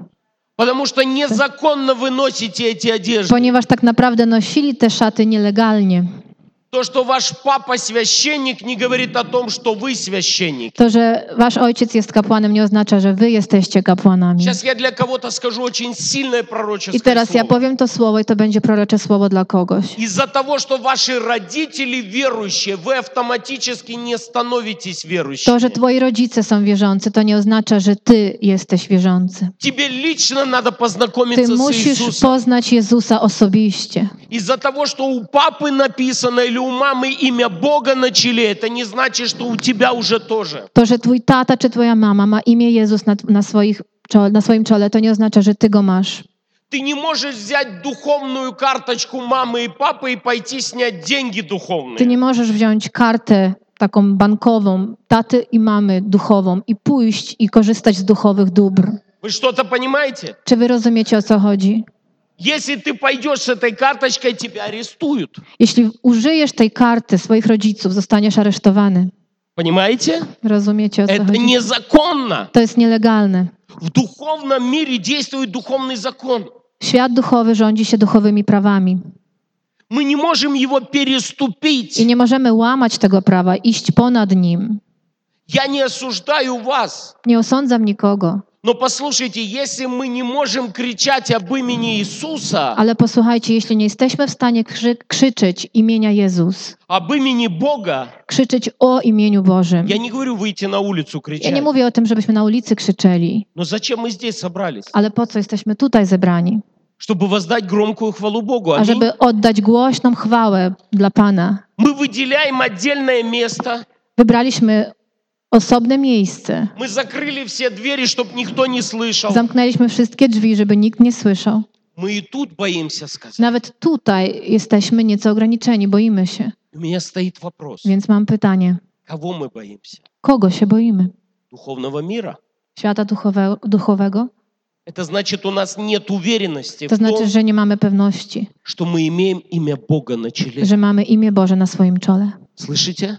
Потому что незаконно вы носите эти одежды. ponieważ tak naprawdę nosili te szaty nielegalnie. То, что ваш папа священник, не говорит о том, что вы священник. To, że wasz ojciec jest kapłanem, nie oznacza, że wy jesteście kapłanami. Сейчас я для кого-то скажу очень сильное I пророческое teraz ja слово. powiem to słowo i to będzie prorocze słowo dla kogoś. Из-за того, что ваши родители верующие, вы автоматически не становитесь To, верующими. że twoi rodzice są wierzący, to nie oznacza, że ty jesteś wierzący. Тебе лично надо Ty познакомиться с musisz Иисусом. poznać Jezusa osobiście. Из-за того, что у папы написано или у мамы имя Бога на челе, это не значит, что у тебя уже тоже. To, że twój tata czy twoja mama ma imię Jezus na, na, swoich, czole- na swoim czole, to nie oznacza, że ty go masz. Ты не можешь взять духовную карточку мамы и папы и пойти снять деньги Ty духовные. nie możesz wziąć kartę taką bankową, taty i mamy duchową i pójść i korzystać z duchowych dóbr. Вы что-то понимаете? Czy wy rozumiecie, o co chodzi? Если ты пойдешь с этой карточкой, тебя арестуют. Jeśli użyjesz tej karty swoich rodziców, zostaniesz aresztowany. Понимаете? Rozumiecie, o co Это chodzi? незаконно. To jest nielegalne. В духовном мире действует духовный закон. Świat duchowy rządzi się duchowymi prawami. Мы не можем его I переступить. nie możemy łamać tego prawa, iść ponad nim. Я не осуждаю вас. Nie osądzam nikogo, Но послушайте, если мы не можем кричать об имени Иисуса, ale posłuchajcie, jeśli nie jesteśmy w stanie krzy- krzyczeć imienia Jezus, об имени Бога, krzyczeć o imieniu Bożym. я не говорю выйти на улицу Ja кричать. nie mówię o tym, żebyśmy na ulicy krzyczeli, Но зачем мы здесь собрались? ale po co jesteśmy tutaj zebrani? Чтобы воздать громкую хвалу Богу. A Аминь. żeby oddać głośną chwałę dla Pana. Мы выделяем отдельное место. Wybraliśmy osobne miejsce. Мы закрыли все двери, чтобы никто не слышал. Zamknęliśmy wszystkie drzwi, żeby nikt nie słyszał. Мы и тут боимся сказать. Nawet tutaj jesteśmy nieco ograniczeni, boimy się. У меня стоит вопрос. Więc mam pytanie, Кого мы боимся? kogo się boimy? Духовного мира? Świata duchowe, duchowego? Это значит, у нас нет уверенности To в том, znaczy, że nie mamy pewności, что мы имеем имя Бога на челе. że mamy imię Boże na swoim czole. Слышите?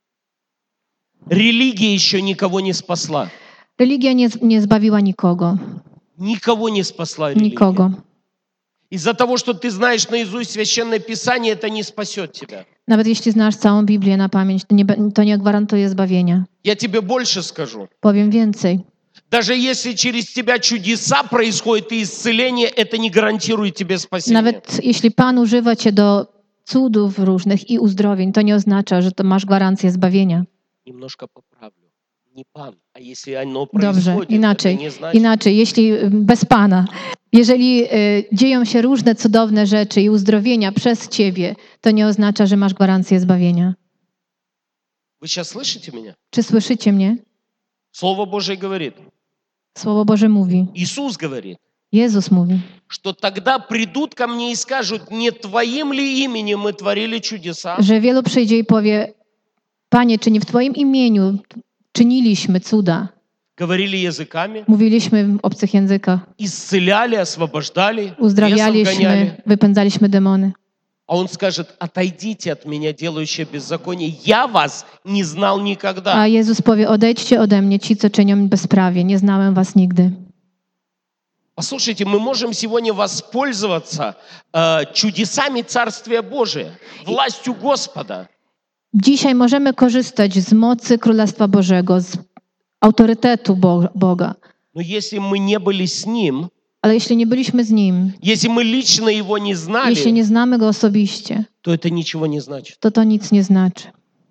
Религия еще никого не спасла. Religia nie, nie zbawiła nikogo. Никого не спасла религия. Nikogo. Из-за того, что ты знаешь наизусть Священное Писание, это не спасет тебя. Nawet jeśli znasz całą Biblię na pamięć, to nie, be- to nie gwarantuje zbawienia. Я тебе больше скажу. Powiem więcej. Даже если через тебя чудеса происходят и исцеление, это не гарантирует тебе спасение. Nawet jeśli Pan używa cię do cudów różnych i uzdrowień, to nie oznacza, że to masz gwarancję zbawienia. Немножко поправлю. Не пан, а если оно Dobrze, происходит, inaczej. это не значит... Inaczej, jeśli y, bez Pana, jeżeli y, dzieją się różne cudowne rzeczy i uzdrowienia przez Ciebie, to nie oznacza, że masz gwarancję zbawienia. Вы сейчас слышите меня? Czy słyszycie mnie? Слово Божие говорит, Słowo Boże mówi, Иисус говорит, Jezus mówi, что тогда придут ко мне и скажут, не твоим ли именем мы творили чудеса? że wielu przyjdzie i powie, Panie, czy nie w Twoim imieniu czyniliśmy cuda, Говорили языками, mówiliśmy w obcych językach, исцеляли, освобождали, бесов uzdrawialiśmy, гоняли. wypędzaliśmy demony. А он скажет, отойдите от меня, делающие беззаконие. Я вас не знал никогда. A Jezus powie, odejdźcie ode mnie, ci, co czynią bezprawie, nie znałem was nigdy. Послушайте, мы можем сегодня воспользоваться э, чудесами Царствия Божия, властью Господа. Dzisiaj możemy korzystać z mocy Królestwa Bożego, z autorytetu Bo- Boga. Но если мы не были с Ним, Ale jeśli nie byliśmy z Nim, если мы лично Его не jeśli знали, nie znamy Go osobiście, то это ничего не значит. to to nic nie znaczy.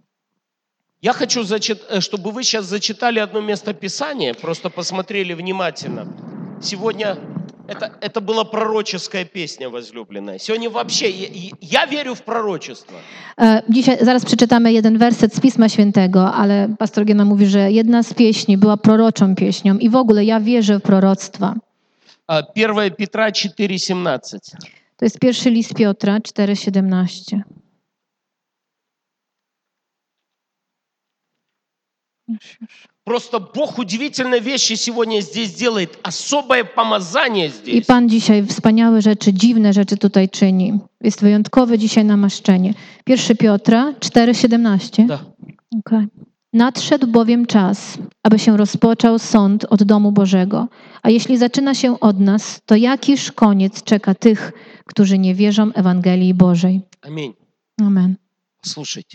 Я хочу, зачит- э, чтобы вы сейчас зачитали одно место Писания, просто посмотрели внимательно. Сегодня это, это была пророческая песня возлюбленная. Сегодня вообще я, я верю в пророчество. E, Dzisiaj, zaraz przeczytamy jeden werset z Pisma Świętego, ale pastor Giena mówi, że jedna z pieśni była proroczą pieśnią i w ogóle ja wierzę w proroctwa. А, первое Петра четыре семнадцать. To jest pierwszy list Piotra cztery siedemnaście. Просто Бог удивительные вещи сегодня здесь делает. Особое помазание I здесь. Pan dzisiaj wspaniałe rzeczy, dziwne rzeczy tutaj czyni. Jest wyjątkowe dzisiaj namaszczenie. Pierwszy Piotra cztery siedemnaście. Да. Okay. Nadszedł bowiem czas, aby się rozpoczął sąd od domu Bożego. A jeśli zaczyna się od nas, to jakiż koniec czeka tych, którzy nie wierzą Ewangelii Bożej? Аминь. Amen. Слушайте.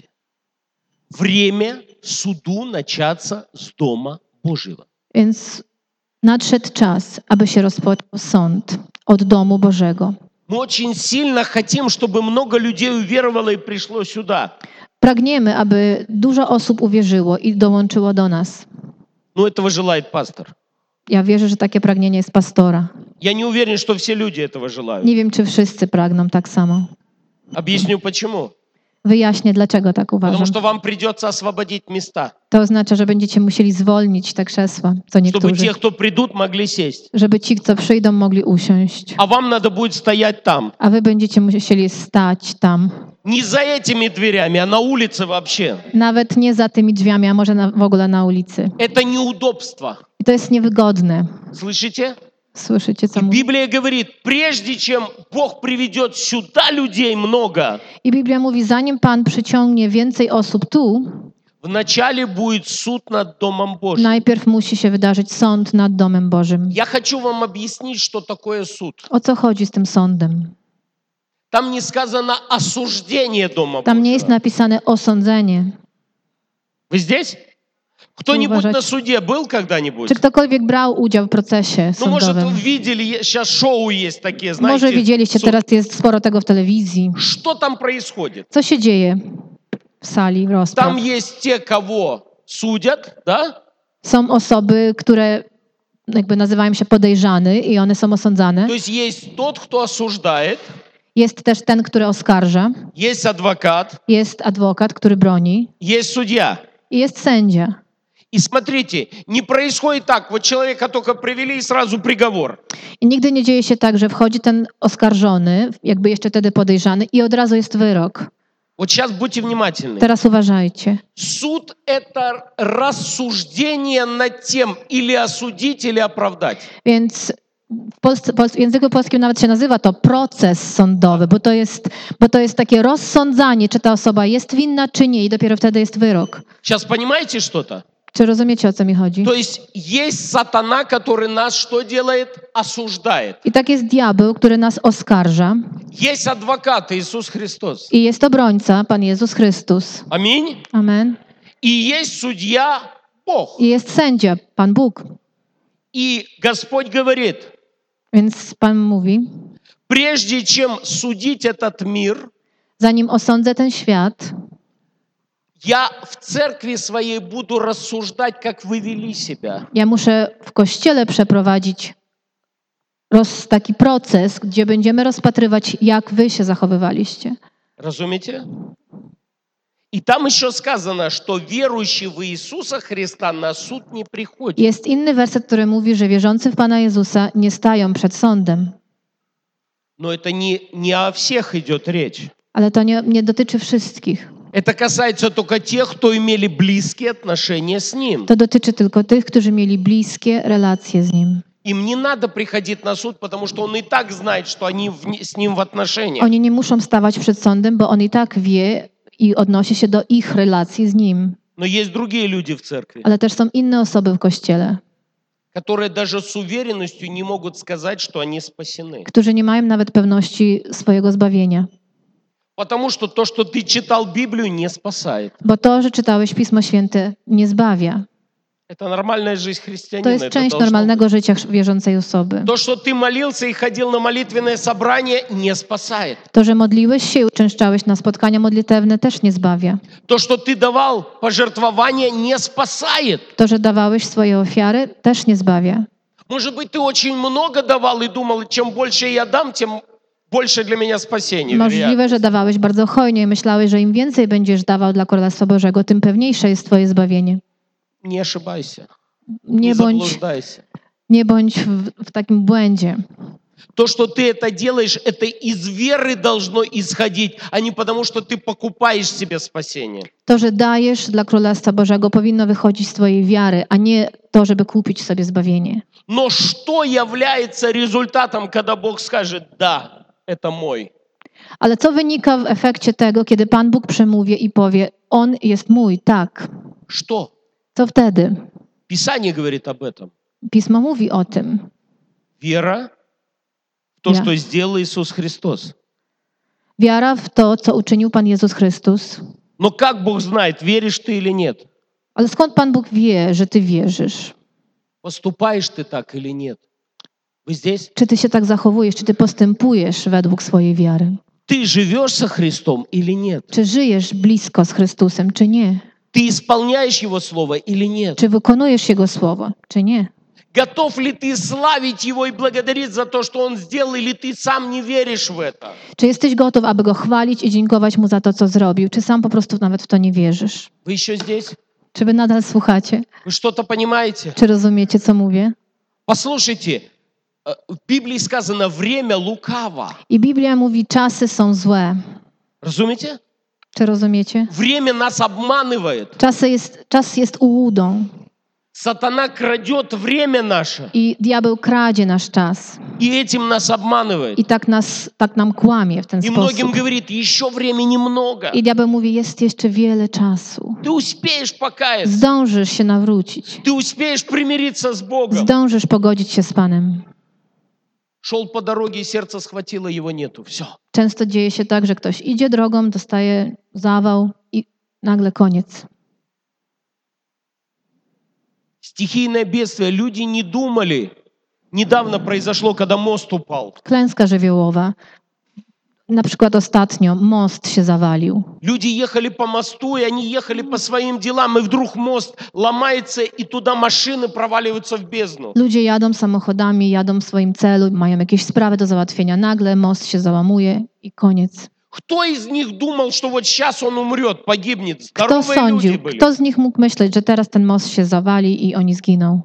Время суду начаться с Дома Божьего. Więc nadszedł czas, aby się rozpoczął sąd od domu Bożego. Мы очень сильно хотим, чтобы много людей уверовало и пришло сюда. Pragniemy, aby dużo osób uwierzyło i dołączyło do nas. Но этого желает пастор. Ja wierzę, że takie pragnienie jest pastora. Я не уверен, что все люди этого желают. Nie wiem, czy wszyscy pragną tak samo. Объясню почему. Wyjaśnię, dlaczego tak uważam. Потому что вам придется освободить места, To oznacza, że będziecie musieli zwolnić te krzesła, co чтобы niektórzy, те, кто придут, могли сесть. żeby ci, co przyjdą, mogli usiąść. А вам надо будет стоять там. A wy będziecie musieli stać tam. Не за этими дверями, а на улице вообще. Nawet nie za tymi drzwiami, a może na, w ogóle na ulicy. Это неудобство. I to jest niewygodne. Слышите? Słyszycie, co И mówię? Библия говорит, прежде чем Бог приведет сюда людей много, I Biblia mówi, zanim Pan przyciągnie więcej osób tu, вначале будет суд над Домом Божьим. najpierw musi się wydarzyć sąd nad domem Bożym. Я хочу вам объяснить, что такое суд. O co chodzi z tym sądem? Там не сказано осуждение Дома Tam nie jest Божьего. napisane osądzenie. Вы здесь? Кто-нибудь уважать. на суде был когда-нибудь? Czy ktokolwiek brał udział w procesie Ну, может, вы sądowym? видели, сейчас шоу есть такие, Może знаете. widzieliście, суд. teraz jest sporo tego w telewizji. Что там происходит? Co się dzieje w sali rozpraw? Там есть те, кого судят, да? Są osoby, które jakby nazywają się podejrzany i one są osądzane. То есть есть тот, кто осуждает, Jest też ten, który oskarża. есть адвокат, Jest adwokat, który broni. есть судья. I jest sędzia. И смотрите, не происходит так, вот человека только привели и сразу приговор. I nigdy nie dzieje się tak, że wchodzi ten oskarżony, jakby jeszcze wtedy podejrzany i od razu jest wyrok. Вот сейчас будьте внимательны. Teraz uważajcie. Суд — это рассуждение над тем, или осудить, или оправдать. Więc w, Polsce, pols- w języku polskim nawet się nazywa to proces sądowy, bo to jest, bo to jest takie rozsądzanie, czy ta osoba jest winna, czy nie i dopiero wtedy jest wyrok. Сейчас понимаете что-то? Czy rozumiecie, o co mi chodzi? То есть есть сатана, который нас что делает? Осуждает. I tak jest diabeł, który nas oskarża Есть адвокат Иисус Христос. i jest obrońca, Pan Jezus Chrystus. Аминь. Amen. И есть судья Бог. I jest sędzia, Pan Bóg. И Господь говорит, Więc Pan mówi, прежде чем судить этот мир, zanim osądzę ten świat, я в церкви своей буду рассуждать, как вы вели себя. ja muszę w Kościele przeprowadzić roz, taki proces, gdzie będziemy rozpatrywać, jak wy się zachowywaliście. Разумеете? И там еще сказано, что верующий в Иисуса Христа на суд не приходит. Jest inny werset, który mówi, że wierzący w Pana Jezusa nie stają przed sądem. Но это не, не о всех идет речь. Ale to nie, nie dotyczy wszystkich. Это касается только тех, кто имели близкие отношения с Ним. To dotyczy tylko tych, którzy mieli bliskie relacje z Nim. Им не надо приходить на суд, потому что Он и так знает, что они в не- с Ним в отношениях. Oni nie muszą stawać przed sądem, bo On i tak wie i odnosi się do ich relacji z Nim. Но есть другие люди в церкви, Ale też są inne osoby w Kościele, которые даже с уверенностью не могут сказать, что они спасены. którzy nie mają nawet pewności swojego zbawienia. Потому что то, что ты читал Библию, не спасает. Bo to, że czytałeś Pismo Święte, nie zbawia. Это нормальная жизнь To христианина. jest это część должно normalnego życia wierzącej osoby. быть. То, что ты молился и ходил на молитвенное собрание, не спасает. To, że modliłeś się i uczęszczałeś na spotkania modlitewne, też nie zbawia. То, что ты давал пожертвования, не спасает. To, że dawałeś swoje ofiary, też nie zbawia. Может быть, ты очень много давал и думал, чем больше я дам, тем больше для меня спасения. Możliwe, że dawałeś bardzo hojnie i myślałeś, że im więcej będziesz dawał dla Królestwa Bożego, tym pewniejsze jest twoje zbawienie. Не ошибайся. Nie Не bądź, заблуждайся. nie bądź w, w takim błędzie. То, что ты это делаешь, это из веры должно исходить, а не потому, что ты покупаешь себе спасение. To, że dajesz dla Królestwa Bożego, powinno wychodzić z twojej wiary, a nie to, żeby kupić sobie zbawienie. Но что является результатом, когда Бог скажет, да, это мой? Ale co wynika w efekcie tego, kiedy Pan Bóg przemówi i powie, On jest mój, tak. Что? Co wtedy? Писание говорит об этом. Pismo mówi o tym. Вера в то, Я. что сделал Иисус Христос. Wiara w to, co uczynił Pan Jezus Chrystus. Но как Бог знает, веришь ты или нет? Ale skąd Pan Bóg wie, że ty wierzysz? Поступаешь ты так или нет? Вы здесь? Czy ty się tak zachowujesz, czy ty postępujesz według swojej wiary? Ты живешь со Христом или нет? Czy żyjesz blisko z Chrystusem, czy nie? Ты исполняешь Его Слово или нет? Czy wykonujesz Jego słowo, czy nie? Готов ли ты славить Его и благодарить за то, что Он сделал, или ты сам не веришь в это? Czy jesteś gotów, aby Go chwalić i dziękować Mu za to, co zrobił? Czy sam po prostu nawet w to nie wierzysz? Вы еще здесь? Czy wy nadal słuchacie? Вы что-то понимаете? Czy rozumiecie, co mówię? Послушайте, э, в Библии сказано «время лукаво». I Biblia mówi, czasy są złe. Разумеете? Czy rozumiecie? Время нас обманывает. Czasy jest, czas jest ułudą Сатана крадет время наше, i diabeł kradzie nasz czas. и этим нас обманывает. I tak, nas, tak nam kłamie w ten И многим sposób. говорит, еще времени много. I diabeł mówi, jest jeszcze wiele czasu. Ты успеешь покаяться, Zdążysz się nawrócić. ты успеешь примириться с Богом. Zdążysz pogodzić się z Panem. Шел по дороге, и сердце схватило, его нету. Все. Często dzieje się tak, że ktoś idzie drogą, dostaje zawał i nagle koniec. Стихийное бедствие. Люди не думали. Недавно произошло, когда мост упал. Klęska żywiołowa. Na przykład ostatnio most się zawalił. Люди ехали по мосту, и они ехали по своим делам, и вдруг мост ломается, и туда машины проваливаются в бездну. Ludzie jadą samochodami, jadą w swoim celu, mają jakieś sprawy do załatwienia. Nagle most się załamuje i koniec. Кто из них думал, что вот сейчас он умрет, погибнет? Kto Здоровые люди sądził, были. kto z nich mógł myśleć, że teraz ten most się zawali i oni zginą?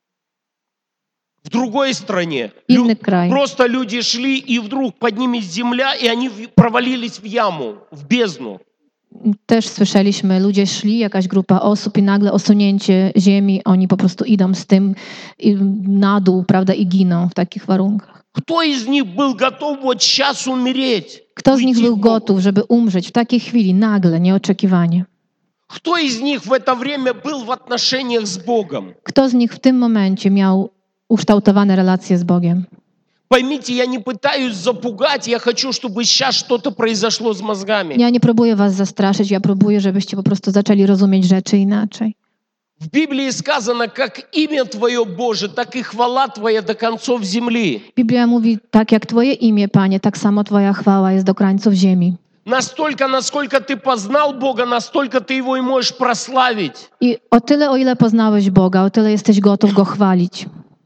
В другой стране Inny лю- kraj. просто люди шли, и вдруг поднимет земля, и они в- провалились в яму, в бездну. Też słyszeliśmy, ludzie szli, jakaś grupa osób i nagle osunięcie ziemi, oni po prostu idą z tym i na dół, prawda, i giną w takich warunkach. Кто из них был готов вот сейчас умереть? Kto z nich Уйти był к Богу? gotów, żeby umrzeć w takiej chwili, nagle, nieoczekiwanie? Кто из них в это время был в отношениях с Богом? Kto z nich w tym momencie miał ukształtowane relacje z Bogiem? Поймите, я не пытаюсь запугать, я хочу, чтобы сейчас что-то произошло с мозгами. Ja nie próbuję was zastraszyć, ja próbuję, żebyście po prostu zaczęli rozumieć rzeczy inaczej. В Библии сказано, как имя Твое, Боже, так и хвала Твоя до концов земли. Biblia mówi, tak jak Twoje imię, Panie, tak samo Twoja chwała jest do krańców ziemi. Настолько, насколько ты познал Бога, настолько ты Его и можешь прославить. I o tyle, o ile poznałeś Boga, o tyle jesteś gotów Go chwalić.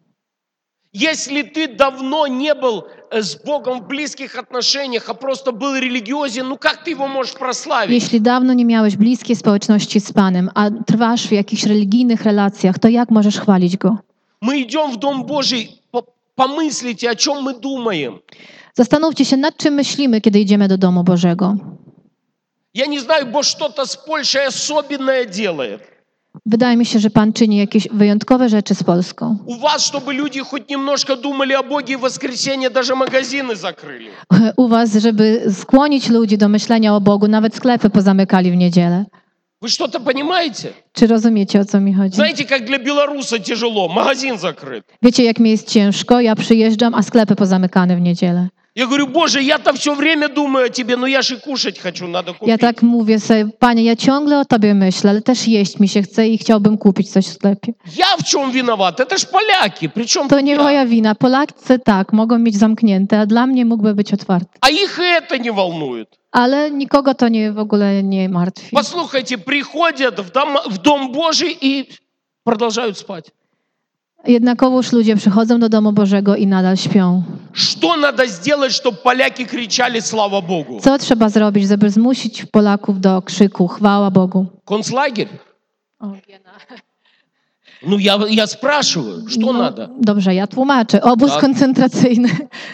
Если ты давно не был э, с Богом в близкich отношениях, а просто был религиозен, ну как ты Его можешь прославить? Jeśli dawno nie miałeś bliskiej społeczności z Panem, a trwasz w jakichś religijnych relacjach, to jak możesz chwalić Go? Мы идем в Дом Божий, по- помыслите, о чем мы думаем. Zastanówcie się, nad czym myślimy, kiedy idziemy do domu Bożego. Я не знаю, Бог что-то с Польшей особенное делает. Wydaje mi się, że Pan czyni jakieś wyjątkowe rzeczy z Polską. У вас, чтобы люди хоть немножко думали о Боге, в воскресенье даже магазины закрыли. U Was, żeby skłonić ludzi do myślenia o Bogu, nawet sklepy pozamykali w niedzielę. Вы что-то понимаете? Czy rozumiecie, o co mi chodzi? Знаете, как для белоруса тяжело, магазин закрыт. Wiecie, jak mi jest ciężko? Ja przyjeżdżam, a sklepy pozamykane w niedzielę. Я говорю, Боже, я-то все время думаю о Тебе, но я же кушать хочу, надо купить. Ja tak mówię sobie, Panie, ja ciągle o Tobie myślę, ale też jeść mi się chce i chciałbym kupić coś w sklepie. Я в чем виноват? Это ж поляки, причем To nie moja wina. Polacy tak, mogą mieć zamknięte, a dla mnie mógłby być otwarty. А их и это не волнует. Ale nikogo to nie, w ogóle nie martwi. Послушайте, приходят в дом, в дом Божий и продолжают спать. Jednakowoż ludzie przychodzą do domu Bożego i nadal śpią. Что надо сделать, чтобы поляки кричали «Слава Богу»? Co trzeba zrobić, żeby zmusić Polaków do krzyku chwała Bogu? Концлагерь? Ну, я, я спрашиваю, что No, надо? dobrze, ja tłumaczę. Obóz Tak. koncentracyjny.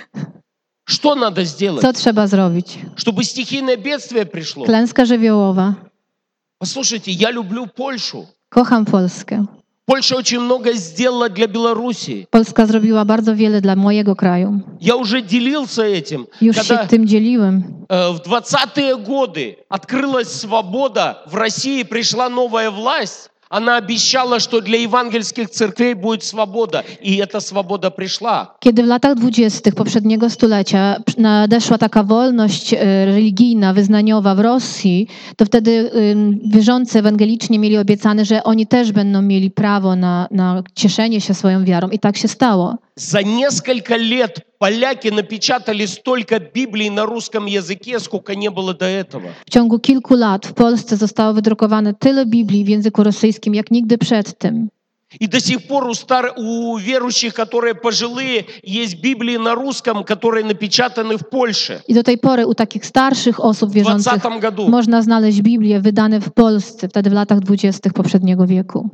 Что надо сделать? Co trzeba zrobić? Чтобы стихийное бедствие пришло? Klęska żywiołowa. Послушайте, я люблю Польшу. Kocham Polskę. Польша очень много сделала для Белоруссии. Polska zrobiła bardzo wiele dla mojego kraju. Я уже делился этим. Już Когда się tym dzieliłem. э, в двадцатые годы открылась свобода, в России пришла новая власть, она обещала, что для евангельских церквей будет свобода. И эта свобода пришла. Kiedy w latach dwudziestych poprzedniego stulecia przy- nadeszła taka wolność e, religijna, wyznaniowa w Rosji, to wtedy ym, wierzący ewangelicznie mieli obiecane, że oni też będą mieli prawo na, na cieszenie się swoją wiarą. I tak się stało. За несколько лет поляки напечатали столько Библий на русском языке, сколько не было до этого. W ciągu kilku lat w Polsce zostało wydrukowane tyle Biblii w języku rosyjskim, jak nigdy przedtem. И до сих пор у, стар... у верующих, которые пожилые, есть Библии на русском, которые напечатаны в Польше. I do tej pory u takich starszych osób В wierzących двадцатом году. można znaleźć Biblię wydane w Polsce, wtedy w latach dwudziestych poprzedniego wieku.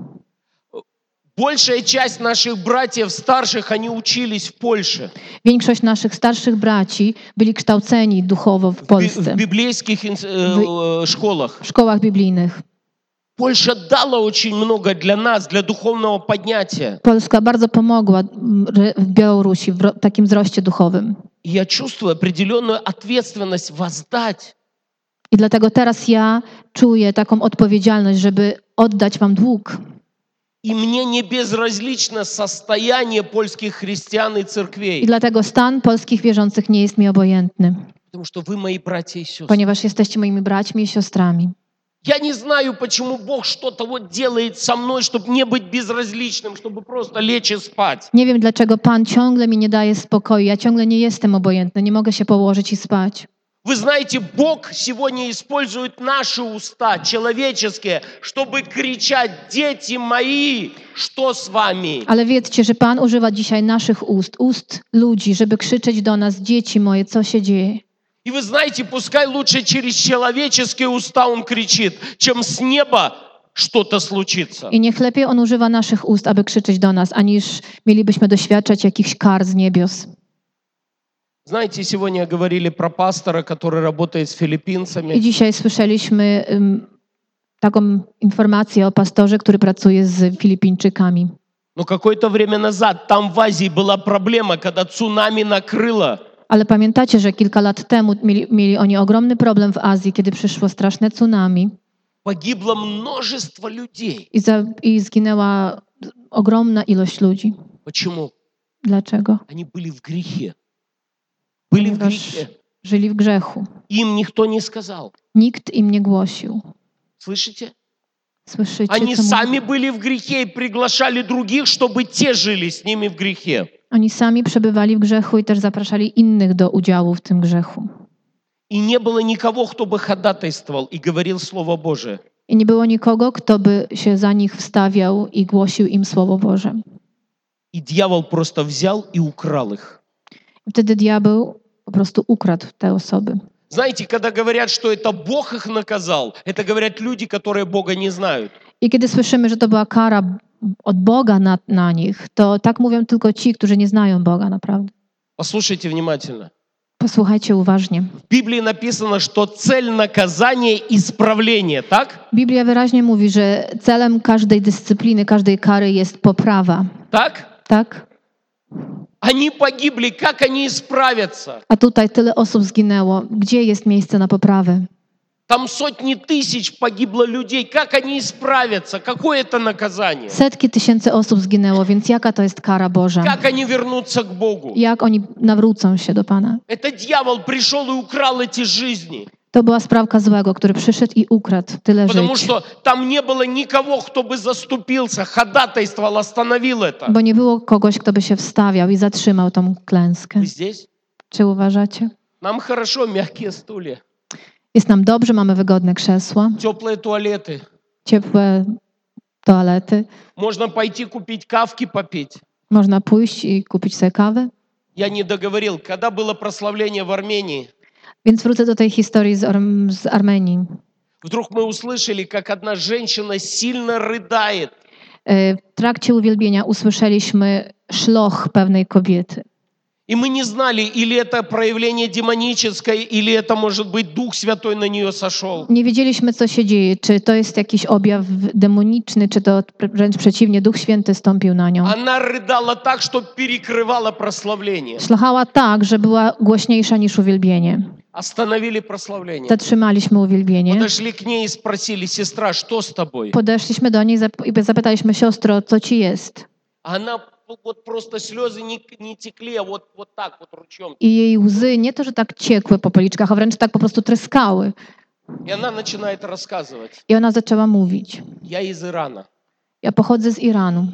Большая часть наших братьев старших, они учились в Польше. Większość naszych starszych braci byli kształceni duchowo w В, би- Polsce, в библейских инс- э, э, школах. w szkołach biblijnych. Польша дала очень много для нас, для духовного поднятия. Polska bardzo pomogła mm, re- w Białorusi w ro- takim wzroście duchowym. И я чувствую определенную ответственность воздать. I dlatego teraz ja czuję taką odpowiedzialność, żeby oddać wam dług. И мне не безразлично состояние польских христиан и I церквей. dlatego stan polskich wierzących nie jest mi obojętny, Потому что вы мои братья и сестры. ponieważ jesteście moimi braćmi i siostrami. Я не знаю, почему Бог что-то вот делает со мной, чтобы не быть безразличным, чтобы просто лечь и спать. Nie wiem, dlaczego Pan ciągle mi nie daje spokoju. Ja ciągle nie jestem obojętny, nie mogę się położyć i spać. Вы знаете, Бог сегодня использует наши уста, человеческие, чтобы кричать: «Дети мои, что с вами?» Ale wiedzcie, że Pan używa dzisiaj naszych ust, ust ludzi, żeby krzyczeć do nas: dzieci moje, co się dzieje? И вы знаете, пускай лучше через человеческие уста Он кричит, чем с неба что-то случится. I niech lepiej On używa naszych ust, aby krzyczeć do nas, aniż mielibyśmy doświadczać jakichś kar z niebios. Знаете, сегодня говорили про пастора, который работает с I филиппинцами. dzisiaj słyszeliśmy ym, taką informację o pastorze, który pracuje z Filipińczykami. Но какое-то время назад там в Азии была проблема, когда цунами накрыло. Ale pamiętacie, że kilka lat temu mieli, mieli oni ogromny problem w Azji, kiedy przyszło straszne tsunami Погибло множество людей. i, za, i zginęła ogromna ilość ludzi. Почему? Dlaczego? Они были в грехе. Были в Ponieważ грехе. żyli w grzechu. Им никто не сказал. Nikt im nie głosił. Слышите? Słyszycie, Они co сами mówię? были в грехе и приглашали других, чтобы те жили с ними в грехе. Oni sami przebywali w grzechu i też zapraszali innych do udziału w tym grzechu. И не было никого, кто бы ходатайствовал и говорил Слово Божие. I nie było nikogo, kto by się za nich wstawiał i głosił im Słowo Boże. И дьявол просто взял и украл их. I wtedy diabeł po prostu ukradł te osoby. Знаете, когда говорят, что это Бог их наказал, это говорят люди, которые Бога не знают. I kiedy słyszymy, że to była kara od Boga na, na nich, to tak mówią tylko ci, którzy nie znają Boga naprawdę. Послушайте внимательно. Posłuchajcie uważnie. В Библии написано, что цель наказания – исправление, так? Biblia wyraźnie mówi, że celem każdej dyscypliny, każdej kary jest poprawa. Так? Tak? Они погибли, как они исправятся? A tutaj tyle osób zginęło. Gdzie jest miejsce na poprawę? Там сотни тысяч погибло людей, как они исправятся? Какое это наказание? Setki tysięcy osób zginęło, więc jaka to jest kara Boża? Как они вернутся к Богу? Jak oni nawrócą się do Pana? Это дьявол пришел и украл эти жизни. To była sprawka złego, który przyszedł i ukradł tyle Потому żyć. что там не было никого, кто бы заступился, ходатайствовал, остановил это. Bo nie było kogoś, kto by się wstawiał i zatrzymał tą klęskę. Вы здесь? Czy uważacie? Нам хорошо, мягкие стулья, Jest nam dobrze, mamy wygodne krzesła, теплые туалеты. ciepłe toalety. Можно пойти купить кавки попить. Można pójść i kupić sobie kawę. Я не договорил. Когда было прославление в Армении, Więc wrócę do tej historii z, Arm- z Armenii. вдруг мы услышали, как одна женщина сильно рыдает. E, W trakcie uwielbienia usłyszeliśmy szloch pewnej kobiety. И мы не знали, или это проявление демоническое, или это, может быть, Дух Святой на нее сошел. Nie wiedzieliśmy, co się dzieje, czy to jest jakiś objaw demoniczny, czy to wręcz przeciwnie, Duch Święty stąpił na nią. Она рыдала так, что перекрывала прославление. Szlochała tak, że była głośniejsza niż uwielbienie. Остановили прославление. Zatrzymaliśmy uwielbienie. Подошли к ней и спросили: сестра, что с тобой? Podeszliśmy do niej zap- i zapytaliśmy, siostro, co ci jest? А она вот просто слезы не, не текли, а вот, вот так вот ручьем. I jej łzy nie to, że tak ciekły po policzkach, a wręcz tak po prostu tryskały. И она начинает рассказывать. I ona zaczęła mówić. Я из Ирана. Ja pochodzę z Iranu.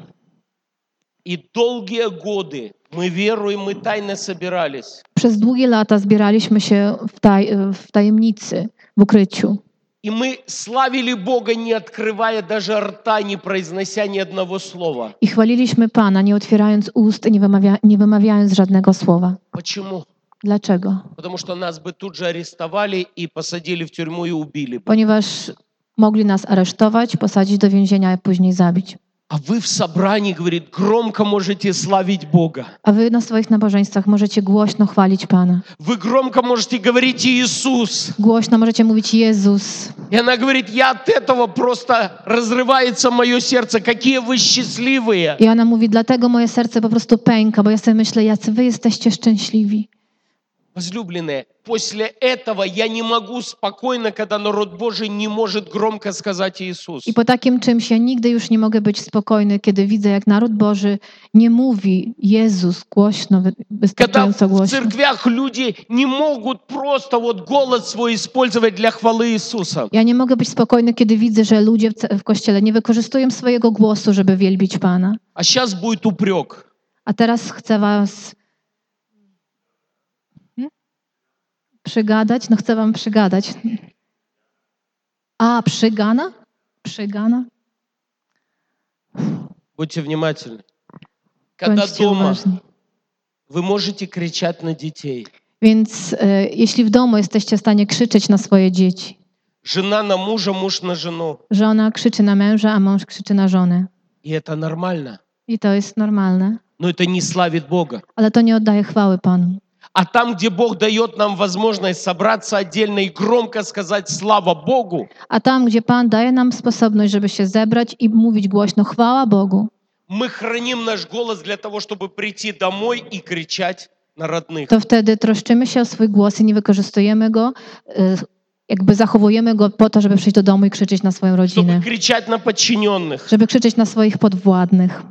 И долгие годы мы веруем, мы тайно собирались. Przez długie lata zbieraliśmy się w, taj- w tajemnicy, w ukryciu. И мы славили Бога, не открывая даже рта, не произнося ни одного слова. I chwaliliśmy Pana, nie otwierając ust, nie, wymawia- nie wymawiając żadnego słowa. Почему? Dlaczego? Потому что нас бы тут же арестовали и посадили в тюрьму и убили бы. Ponieważ mogli nas aresztować, posadzić do więzienia, a później zabić. А вы в собрании, говорит, громко можете славить Бога. A wy na swoich nabożeństwach możecie głośno chwalić Pana. Вы громко можете говорить Иисус. Głośno możecie mówić Jezus. И она говорит: я от этого просто разрывается мое сердце. Какие вы счастливые. I ona mówi, dlatego moje serce po prostu pęka, bo ja sobie myślę, jacy wy jesteście szczęśliwi. Возлюбленные, после этого я не могу спокойно, когда народ Божий не может громко сказать Иисус. I po takim czymś ja nigdy już nie mogę być spokojny, kiedy widzę, jak naród Boży nie mówi Jezus głośno, wy- Когда wystarczająco в głośno. церквях люди не могут просто вот голос свой использовать для хвалы Иисуса. Ja nie mogę być spokojny, kiedy widzę, że ludzie w, ce- w kościele nie wykorzystują swojego głosu, żeby wielbić Pana. А сейчас будет упрек. A teraz chcę was Hmm? przygadać. No chcę wam przygadać. A, przygana? Przygana? Будьте внимательны. Когда Bądźcie дома uważni. вы можете кричать на детей, Więc e, jeśli w domu jesteście w stanie krzyczeć na swoje dzieci, жена на мужа, муж на жену, żona krzyczy na męża, a mąż krzyczy na żonę. и это нормально, I to jest normalne, но это не славит Бога. ale to nie oddaje chwały Panu. А там, где Бог дает нам возможность собраться отдельно и громко сказать «Слава Богу», A tam, gdzie Pan daje nam sposobność, żeby się zebrać i mówić głośno chwała Bogu, мы храним наш голос для того, чтобы прийти домой и кричать на родных. to wtedy troszczymy się o swój głos i nie wykorzystujemy go, e, jakby zachowujemy go po to, żeby przyjść do domu i krzyczeć na swoją Чтобы rodzinę, кричать на подчиненных. żeby krzyczeć na swoich podwładnych.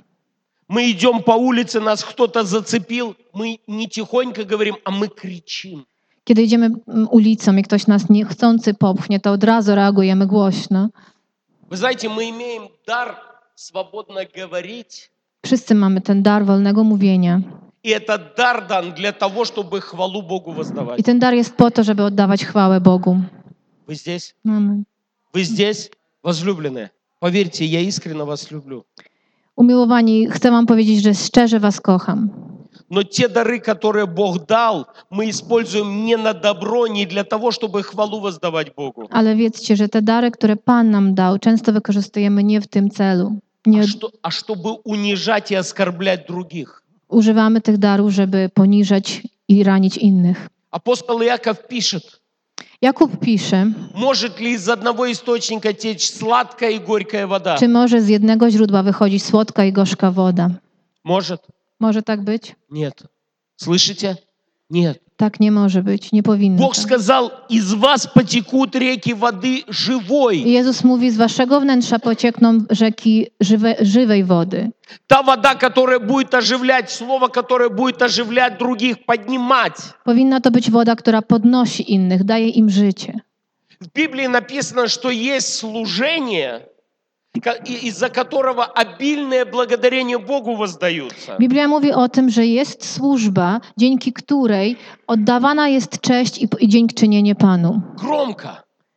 Мы идем по улице, нас кто-то зацепил, мы не тихонько говорим, а мы кричим. Kiedy idziemy mm, ulicą i ktoś nas niechcący popchnie, to od razu reagujemy głośno. Вы знаете, мы имеем дар свободно говорить, Wszyscy mamy ten dar wolnego mówienia. и этот дар дан для того, чтобы хвалу Богу воздавать. I ten dar jest po to, żeby oddawać chwałę Bogu. Вы здесь? Amen. Вы здесь, возлюбленные? Поверьте, я искренне вас люблю. Umiłowani, chcę wam powiedzieć, że szczerze was kocham. Но те дары, которые Бог дал, мы используем не на добро, не для того, чтобы хвалу воздавать Богу, Ale wiedzcie, że te dary, które Pan nam dał, często wykorzystujemy nie w tym celu. Nie а, что, а чтобы унижать и оскорблять других. używamy tych darów, żeby poniżać i ranić innych. Апостол Иаков пишет: Jakub pisze, может ли из одного источника течь сладкая и горькая вода? czy może z jednego źródła wychodzić słodka i gorzka woda? Может? Może tak być? Нет. Слышите? Нет. Tak nie może być, nie powinno. Бог Tak. сказал: из вас потекут реки воды I живой. Jezus mówi, z waszego wnętrza pociekną rzeki żywe, żywej wody. Та вода, которая будет оживлять, слово, которое будет оживлять других, поднимать. Powinna to być woda, która podnosi innych, daje im życie. В Библии написано, что есть служение, ко- и- из-за которого обильное благодарение Богу воздаются. Biblia mówi o tym, że jest służba, dzięki której oddawana jest cześć i, i dziękczynienie Panu. Громко.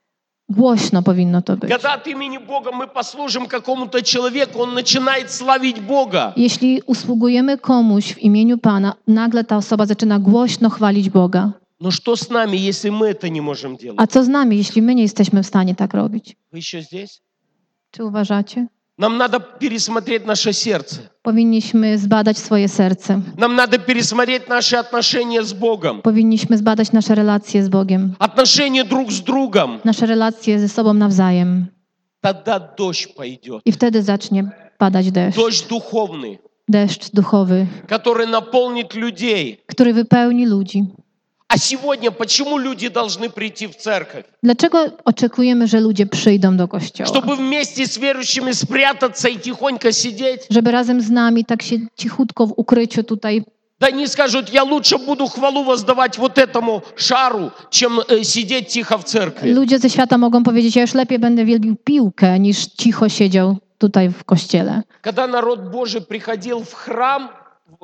Głośno powinno to być. Когда от имени Бога мы послужим какому-то человеку, он начинает славить Бога. Jeśli usługujemy komuś w imieniu Pana, nagle ta osoba zaczyna głośno chwalić Boga. Но что с нами, если мы это не можем делать? A co z nami, jeśli my nie jesteśmy w stanie tak robić? Вы еще здесь? Czy uważacie? Нам надо пересмотреть наше сердце. Powinniśmy zbadać swoje serce. Нам надо пересмотреть наши отношения с Богом. Powinniśmy zbadać nasze relacje z Bogiem. Отношения друг с другом. Nasze relacje ze sobą nawzajem. Тогда дождь пойдет. I wtedy zacznie padać deszcz. Дождь духовный, Deszcz duchowy, который наполнит людей. który wypełni ludzi. А сегодня почему люди должны прийти в церковь? Dlaczego oczekujemy, że ludzie przyjdą do kościoła? Чтобы вместе с верующими спрятаться и тихонько сидеть? Żeby razem z nami tak się cichutko w ukryciu tutaj. Да они скажут, я лучше буду хвалу воздавать вот этому шару, чем э, сидеть тихо в церкви. Ludzie ze świata mogą powiedzieć, ja już lepiej będę wielbił piłkę, niż cicho siedział tutaj w kościele. Когда народ Божий приходил в храм э,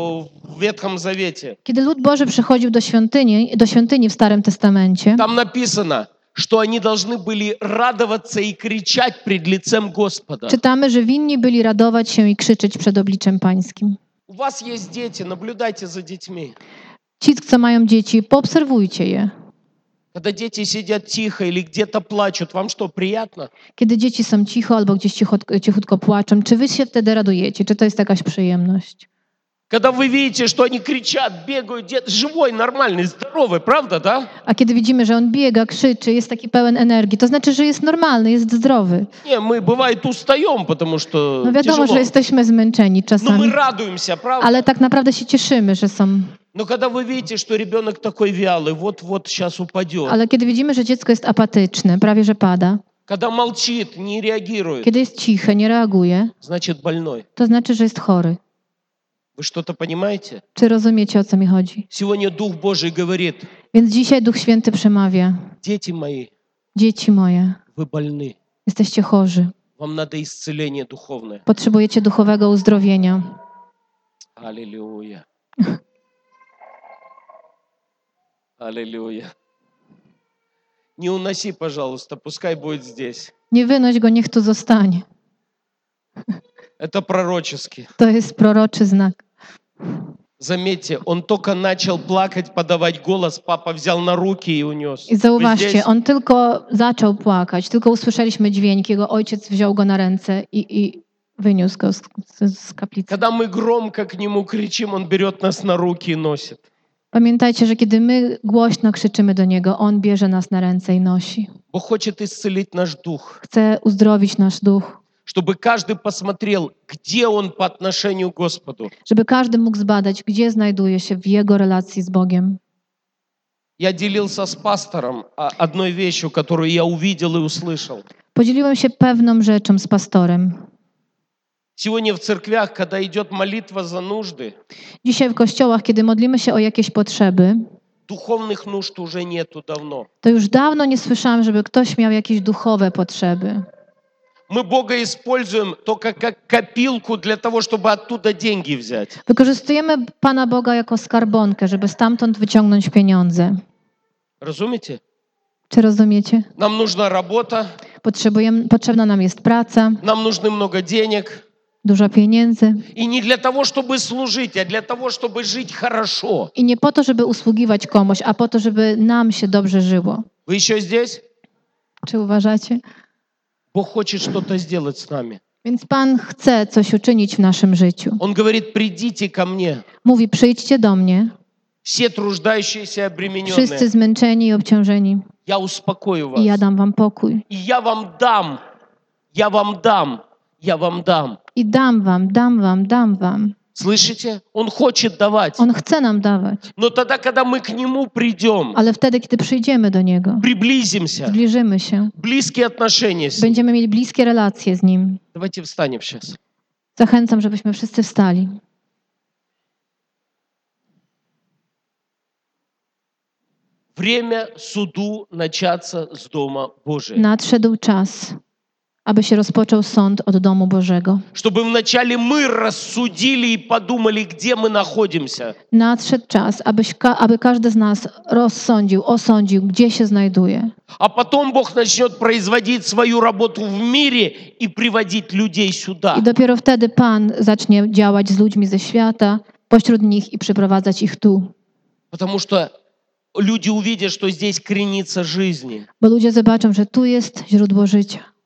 в Ветхом Завете, Kiedy lud Boży przychodził do świątyni, do świątyni w Starym Testamencie, там написано, что они должны были радоваться и кричать пред лицем Господа. czytamy, że winni byli radować się i krzyczeć przed obliczem Pańskim. У вас есть дети, наблюдайте за детьми. Ci, co mają dzieci, poobserwujcie je. Когда дети сидят тихо или где-то плачут, вам что, приятно? Kiedy dzieci są cicho albo gdzieś cichutko, cichutko płaczą, czy wy się wtedy radujecie? Czy to jest jakaś przyjemność? Когда вы видите, что они кричат, бегают, дед живой, нормальный, здоровый, правда, да? A kiedy widzimy, że on biega, krzyczy, jest taki pełen energii, to znaczy, że jest normalny, jest zdrowy. Не, мы, бывает, устаем, потому что No wiadomo, тяжело. że jesteśmy zmęczeni Но мы czasami, радуемся, правда? ale tak naprawdę się cieszymy, że są. Но когда вы видите, что ребенок такой вялый, вот-вот сейчас упадет. Ale kiedy widzimy, że dziecko jest apatyczne, prawie że pada, Когда молчит, не реагирует, kiedy jest ciche, nie reaguje, значит больной. to znaczy, że jest chory. Вы что-то понимаете? Czy rozumiecie, o co mi chodzi? Сегодня Дух Божий говорит, Więc dzisiaj Duch Święty przemawia. дети мои, Dzieci moje, вы больны. jesteście chorzy. Вам надо исцеление духовное. Potrzebujecie duchowego uzdrowienia. Аллилуйя. Аллилуйя. Не уноси, пожалуйста, пускай будет здесь. Nie wynoś go, niech tu zostanie. Это пророчески. To jest proroczy znak. Заметьте, он только начал плакать, подавать голос, папа взял на руки и унес. I Вы zauważcie, здесь? on tylko zaczął płakać, tylko usłyszeliśmy dźwięk, jego ojciec wziął go na ręce i, i wyniósł go z, z, z kaplicy. Когда мы громко к нему кричим, он берет нас на руки и носит. Pamiętajcie, że kiedy my głośno krzyczymy do niego, on bierze nas na ręce i nosi. Бог хочет исцелить наш дух, Chce uzdrowić nasz duch, чтобы каждый посмотрел, где он по отношению к Господу. żeby każdy mógł zbadać, gdzie znajduje się w jego relacji z Bogiem. Я делился с пастором а, одной вещью, которую я увидел и услышал. Podzieliłem się pewną rzeczą z pastorem. Сегодня в церквях, когда идет молитва за нужды, Dzisiaj w kościołach, kiedy modlimy się o jakieś potrzeby, духовных нужд уже нету давно. to już dawno nie słyszałam, żeby ktoś miał jakieś duchowe potrzeby. Мы Бога используем только как копилку для того, чтобы оттуда деньги взять. Wykorzystujemy Pana Boga jako skarbonkę, żeby stamtąd wyciągnąć pieniądze. Разумеете? Czy rozumiecie? Нам нужна работа, Potrzebujemy, potrzebna nam jest praca, нам нужны много денег. dużo pieniędzy. И не для того, чтобы служить, а для того, чтобы жить хорошо. I nie po to, żeby usługiwać komuś, a po to, żeby nam się dobrze żyło. Вы еще здесь? Czy uważacie? Бог хочет что-то сделать с нами. Więc Pan chce coś uczynić w naszym życiu. Он говорит, придите ко мне, Mówi, przyjdźcie do mnie, все труждающиеся и wszyscy обремененные. zmęczeni i obciążeni, Я успокою i ja вас. dam wam pokój. И я вам дам, я вам дам, я вам дам. I dam wam, dam wam, dam wam. Слышите? Он хочет давать. On chce nam dawać. Но тогда, когда мы к Нему придем, Ale wtedy, kiedy przyjdziemy do Niego, приблизимся, zbliżymy się, близкие отношения с Ним. będziemy mieli bliskie relacje z Nim. Давайте встанем сейчас. Zachęcam, żebyśmy wszyscy wstali. Время суду начаться с Дома Божия. Nadszedł czas, aby się rozpoczął sąd od domu Bożego. Чтобы вначале мы рассудили и подумали, где мы находимся. Nadszedł czas, abyś, ka- aby każdy z nas rozsądził, osądził, gdzie się znajduje. А потом Бог начнет производить свою работу в мире и приводить людей сюда. I dopiero wtedy Pan zacznie działać z ludźmi ze świata, pośród nich i przyprowadzać ich tu. Потому что люди увидят, что здесь кренится жизни. Bo ludzie zobaczą, że tu jest źródło życia.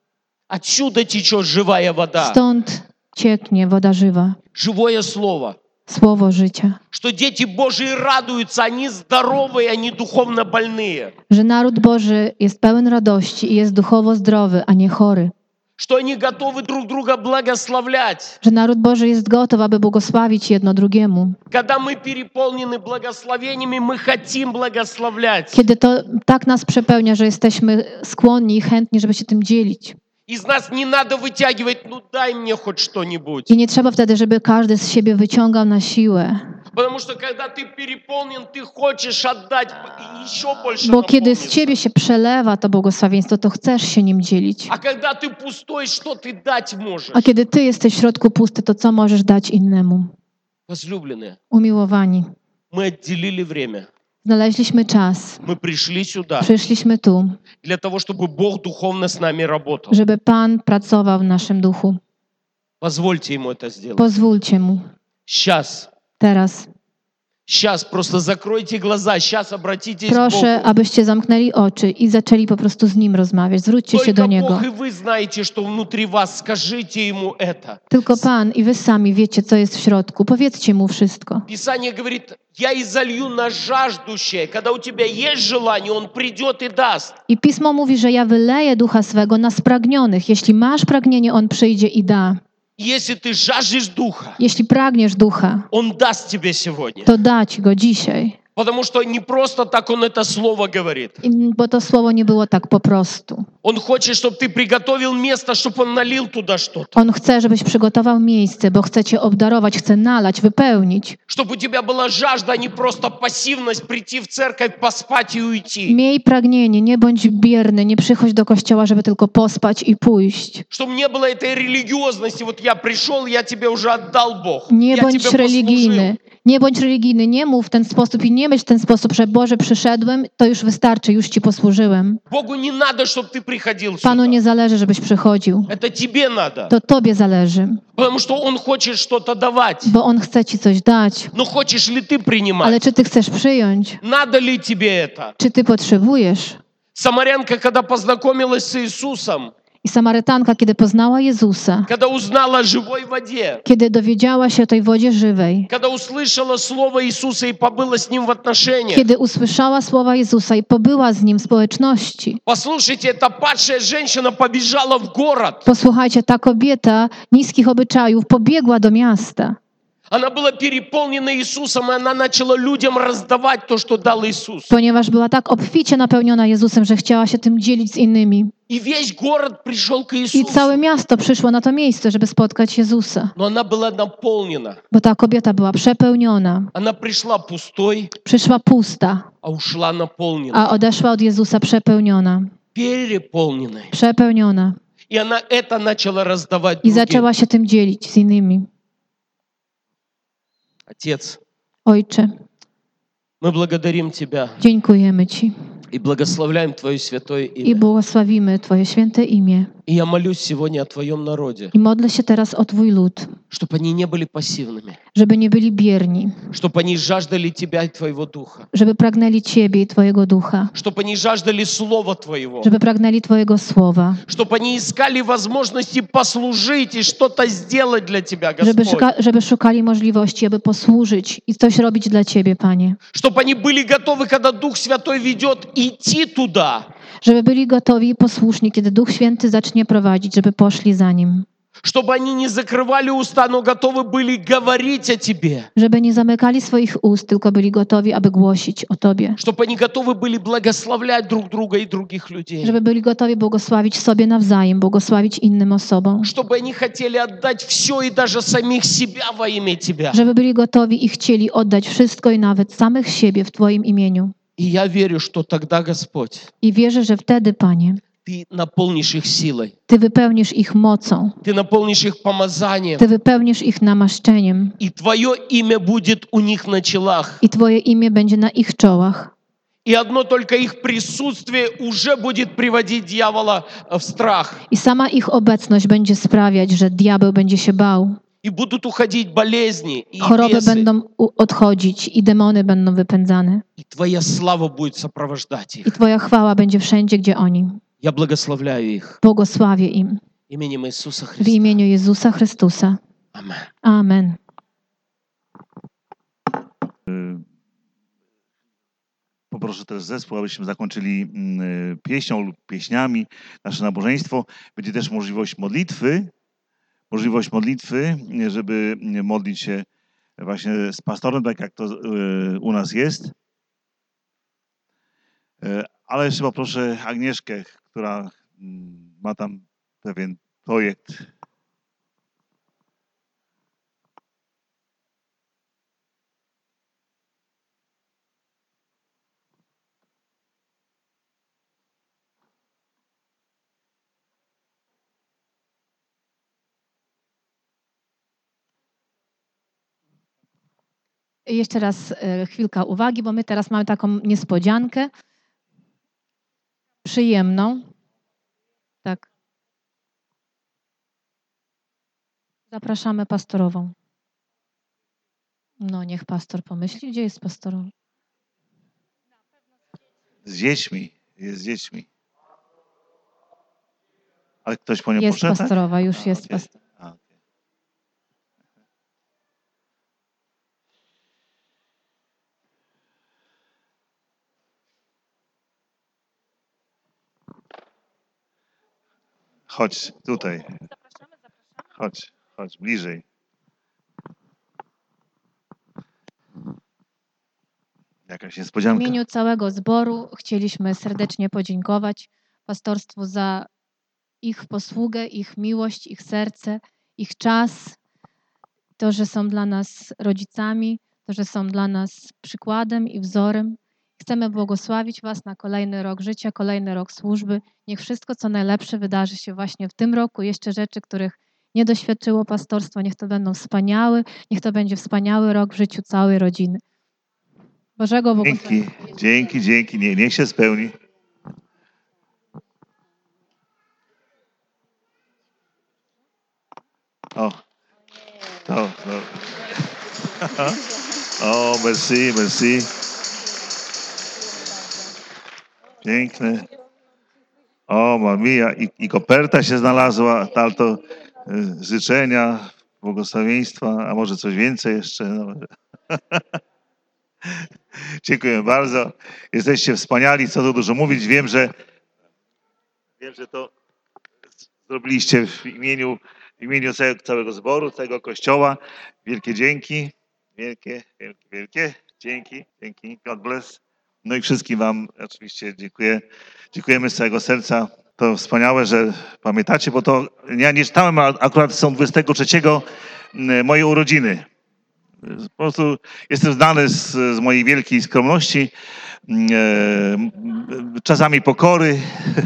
Отсюда течет живая вода, Stąd cieknie woda żywa, живое слово. słowo życia. Что дети Божии радуются, они здоровые, они духовно больные. Że naród Boży jest pełen radości i jest duchowo zdrowy, a nie chory. Что они готовы друг друга благословлять. Że naród Boży jest gotów, aby błogosławić jedno drugiemu. Когда мы переполнены благословениями, мы хотим благословлять. Kiedy to tak nas przepełnia, że jesteśmy skłonni i chętni, żeby się tym dzielić. Из нас не надо вытягивать, ну дай мне хоть что-нибудь. I nie trzeba wtedy, żeby każdy z siebie wyciągał na siłę. Потому что когда ты переполнен, ты хочешь отдать и еще больше Bo kiedy z наполниться. ciebie się przelewa to błogosławieństwo, to chcesz się nim dzielić. А когда ты пустой, что ты дать можешь? A kiedy ty jesteś w środku pusty, to co możesz dać innemu? Возлюбленные, Umiłowani, мы отделили время. znaleźliśmy czas, Мы пришли сюда przyszliśmy tu, для того, чтобы Бог духовно с нами работал. żeby Pan pracował w naszym duchu. Позвольте Ему это сделать. Pozwólcie Mu Сейчас. teraz. Сейчас просто закройте глаза. Сейчас обратитесь к Proszę, Богу. abyście zamknęli oczy i zaczęli po prostu z Nim rozmawiać. Zwróćcie się do Только Niego. Бог и вы знаете, что внутри вас. Скажите Ему это. Tylko Pan i wy sami wiecie, co jest w środku. Powiedzcie Mu wszystko. Писание говорит, я изолью на жаждущее. Когда у тебя есть желание, Он придет и даст. I Pismo mówi, że ja wyleję Ducha swego na spragnionych. Jeśli masz pragnienie, On przyjdzie i da. Если ты жаждешь Духа, Jeśli pragniesz Ducha, Он даст тебе сегодня. to dać Go dzisiaj. Потому что не просто так Он это слово говорит. I- Bo to słowo nie było tak po prostu. Он хочет, чтобы ты приготовил место, чтобы Он налил туда что-то. On chce, żebyś przygotował miejsce, bo chce cię obdarować, chce nalać, wypełnić. Чтобы у тебя была жажда, а не просто пассивность, прийти в церковь, поспать и уйти. Miej pragnienie, nie bądź bierny, nie przychodź do kościoła, żeby tylko pospać i pójść. Чтобы не было этой религиозности. Вот я пришел, я тебе уже отдал Бог. Nie Я bądź тебе religijny. Nie bądź religijny, nie mów w ten sposób i nie myśl w ten sposób, że Boże, przyszedłem, to już wystarczy, już Ci posłużyłem. Богу не надо, чтобы ты приходил Panu сюда. nie zależy, żebyś przychodził. Это тебе надо. To Tobie zależy, Потому что Он хочет что-то давать. bo On chce Ci coś dać. Но хочешь ли ты принимать? Ale czy Ty chcesz przyjąć? Надо ли тебе это? Czy Ty potrzebujesz? Самарянка, когда познакомилась с Иисусом, I Samarytanka, kiedy poznała Jezusa, когда узнала о живой воде, kiedy dowiedziała się o tej wodzie żywej, когда услышала слово Иисуса и побыла с Ним в отношениях. kiedy usłyszała słowa Jezusa i pobyła z Nim w społeczności. Послушайте, эта падшая женщина побежала в город. Posłuchajcie, ta kobieta niskich obyczajów pobiegła do miasta. Она была переполнена Иисусом, и она начала людям раздавать то, что дал Иисус. Ponieważ była tak obficie napełniona Jezusem, że chciała się tym dzielić z innymi. И весь город пришел к I Иисусу. całe miasto przyszło na to miejsce, żeby spotkać Jezusa. Но она была наполнена. Bo ta kobieta była przepełniona. Она пришла пустой, Przyszła pusta, а ушла наполнена. a odeszła od Jezusa przepełniona. Переполненной. Przepełniona. И она это начала раздавать I другим. zaczęła się tym dzielić z innymi. Отец, Ojcze, мы благодарим Тебя dziękujemy Ci и благословляем Твое святое i имя. błogosławimy Twoje święte imię. И я молюсь сегодня о Твоем народе, I modlę się teraz o Twój lud, чтобы они не были пассивными, żeby nie byli bierni, чтобы они жаждали Тебя и Твоего Духа, żeby pragnęli Ciebie i Twojego ducha, чтобы они жаждали Слова Твоего, żeby pragnęli Twojego słowa, чтобы они искали возможности послужить и что-то сделать для Тебя, żeby, Господь. szuka, żeby szukali możliwości, aby posłużyć i coś robić dla Ciebie, Panie. Чтобы они были готовы, когда Дух Святой ведет, идти туда. Żeby byli gotowi i posłuszni, kiedy Duch Święty zacznie prowadzić, żeby poszli za Nim. Чтобы они не закрывали уста, но готовы были говорить о Тебе. Żeby nie zamykali swoich ust, tylko byli gotowi, aby głosić o Tobie. Чтобы они готовы были благословлять друг друга и других людей. Żeby byli gotowi błogosławić sobie nawzajem, błogosławić innym osobom. Чтобы они хотели отдать все и даже самих себя во имя Тебя. Żeby byli gotowi i chcieli oddać wszystko i nawet samych siebie w Twoim imieniu. И я верю, что тогда, Господь, I wierzę, że wtedy, Panie, Ты наполнишь их силой. Ty wypełnisz ich mocą, Ты наполнишь их помазанием. Ty wypełnisz ich namaszczeniem И Твое имя будет у них на челах. i Twoje imię będzie na ich czołach. И одно только их присутствие уже будет приводить дьявола в страх. I sama ich obecność będzie sprawiać, że diabeł będzie się bał. И будут уходить болезни и Choroby бесы. będą u- odchodzić i demony będą wypędzane. И Твоя слава будет сопровождать I их. Twoja chwała będzie wszędzie, gdzie oni. Я благословляю их. Błogosławię im. Именем Иисуса W Христа. imieniu Jezusa Chrystusa. Amen. Amen. Poproszę też zespół, abyśmy zakończyli mm, pieśnią lub pieśniami nasze nabożeństwo. Będzie też możliwość modlitwy, możliwość modlitwy, żeby modlić się właśnie z pastorem, tak jak to y, u nas jest. Y, Ale jeszcze poproszę Agnieszkę, która mm, ma tam pewien projekt. Jeszcze raz e, chwilka uwagi, bo my teraz mamy taką niespodziankę przyjemną. Tak. Zapraszamy pastorową. No niech pastor pomyśli, gdzie jest pastorowa. Z dziećmi, jest z dziećmi. Ale ktoś po nią Jest poszedł, tak? pastorowa, już A, jest okej. pastor. A, okej. Chodź tutaj. Chodź, chodź bliżej. Jakaś W niespodzianka. imieniu całego zboru chcieliśmy serdecznie podziękować pastorstwu za ich posługę, ich miłość, ich serce, ich czas, to, że są dla nas rodzicami, to, że są dla nas przykładem i wzorem. Chcemy błogosławić Was na kolejny rok życia, kolejny rok służby. Niech wszystko, co najlepsze wydarzy się właśnie w tym roku. Jeszcze rzeczy, których nie doświadczyło pastorstwo, niech to będą wspaniały, niech to będzie wspaniały rok w życiu całej rodziny. Bożego błogosławieństwa. Dzięki, dzięki, dzięki. Nie, niech się spełni. O, to, to. O, merci, merci. Piękne. O, mamia, i, i koperta się znalazła, talto y, życzenia, błogosławieństwa, a może coś więcej jeszcze. No. Dziękuję bardzo. Jesteście wspaniali, co tu dużo mówić. Wiem, że wiem, że to zrobiliście w imieniu, w imieniu całego, całego zboru, całego kościoła. Wielkie dzięki. Wielkie, wielkie, wielkie. Dzięki, dzięki. God bless. No i wszystkim Wam oczywiście dziękuję. Dziękujemy z całego serca. To wspaniałe, że pamiętacie, bo to ja nie czytałem, a akurat są dwudziestego trzeciego moje urodziny. Po prostu jestem znany z, z mojej wielkiej skromności, e, czasami pokory,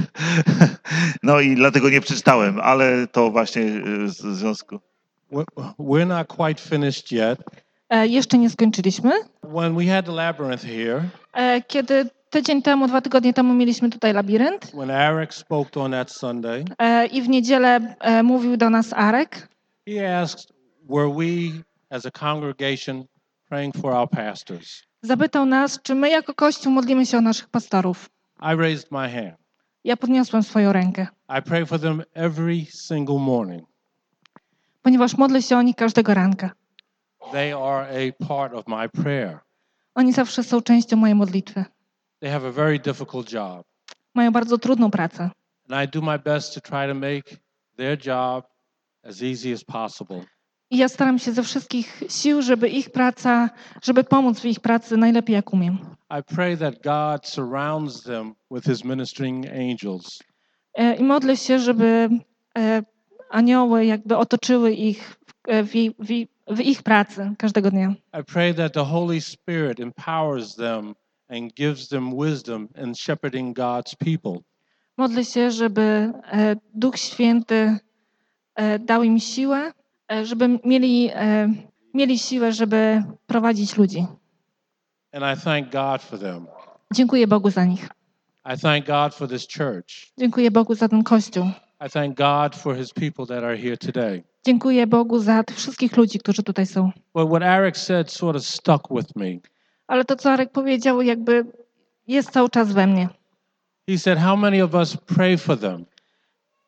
no i dlatego nie przeczytałem, ale to właśnie w związku. We're we're not quite finished yet. E, Jeszcze nie skończyliśmy. When we had the labyrinth here, E, Kiedy tydzień temu, dwa tygodnie temu mieliśmy tutaj labirynt when Eric spoke on that Sunday, e, i w niedzielę e, mówił do nas Arek, he asked, were we as a congregation praying for our pastors? zapytał nas, czy my jako Kościół modlimy się o naszych pastorów. I raised my hand. Ja podniosłem swoją rękę, I pray for them every single morning. ponieważ modlę się o nich każdego ranka. They are a part of my prayer. Oni zawsze są częścią mojej modlitwy. They have a very difficult job. Mają bardzo trudną pracę. And I do my best to try to make their job as easy as possible. I ja staram się ze wszystkich sił, żeby ich praca, żeby pomóc w ich pracy najlepiej jak umiem. I pray that God surrounds them with his ministering angels. E, I modlę się, żeby e, anioły jakby otoczyły ich w, w, w, w ich pracy każdego dnia. I pray that the Holy Spirit empowers them and gives them wisdom in shepherding God's people. Modlę się, żeby e, Duch Święty e, dał im siłę, e, żeby mieli, e, mieli siłę, żeby prowadzić ludzi. And I thank God for them. Dziękuję Bogu za nich. I thank God for this church. Dziękuję Bogu za ten Kościół. I thank God for his people that are here today. Dziękuję Bogu za tych wszystkich ludzi, którzy tutaj są. But what Eric said sort of stuck with me. Ale to, co Arek powiedział, jakby jest cały czas we mnie. He said, how many of us pray for them?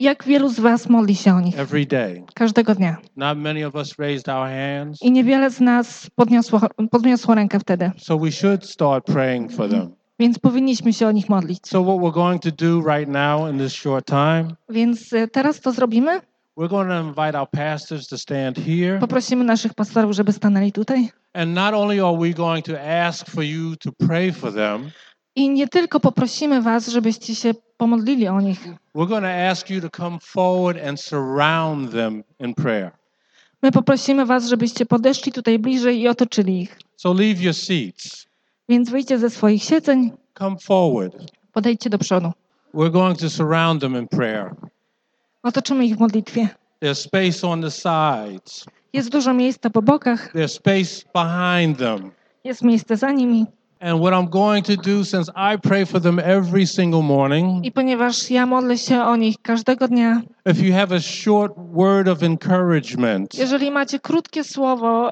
Jak wielu z was modli się o nich every day. każdego dnia? Not many of us raised our hands, I niewiele z nas podniosło, podniosło rękę wtedy. so we should start praying for them. Więc powinniśmy się o nich modlić. So what we're going to do right now in this short time, Więc e, teraz to zrobimy. we're going to invite our pastors to stand here. Poprosimy naszych pastorów, żeby stanęli tutaj. And not only are we going to ask for you to pray for them, I nie tylko poprosimy was, żebyście się pomodlili o nich. we're going to ask you to come forward and surround them in prayer. My poprosimy was, żebyście podeszli tutaj bliżej i otoczyli ich. So leave your seats. Więc wyjdźcie ze swoich siedzeń, Come forward. podejdźcie do przodu. We're going to surround them in prayer. Otoczymy ich w modlitwie. There's space on the sides. Jest dużo miejsca po bokach, There's space behind them. jest miejsce za nimi. And what I'm going to do, since I pray for them every single morning, I ponieważ ja modlę się o nich każdego dnia, if you have a short word of encouragement, jeżeli macie krótkie słowo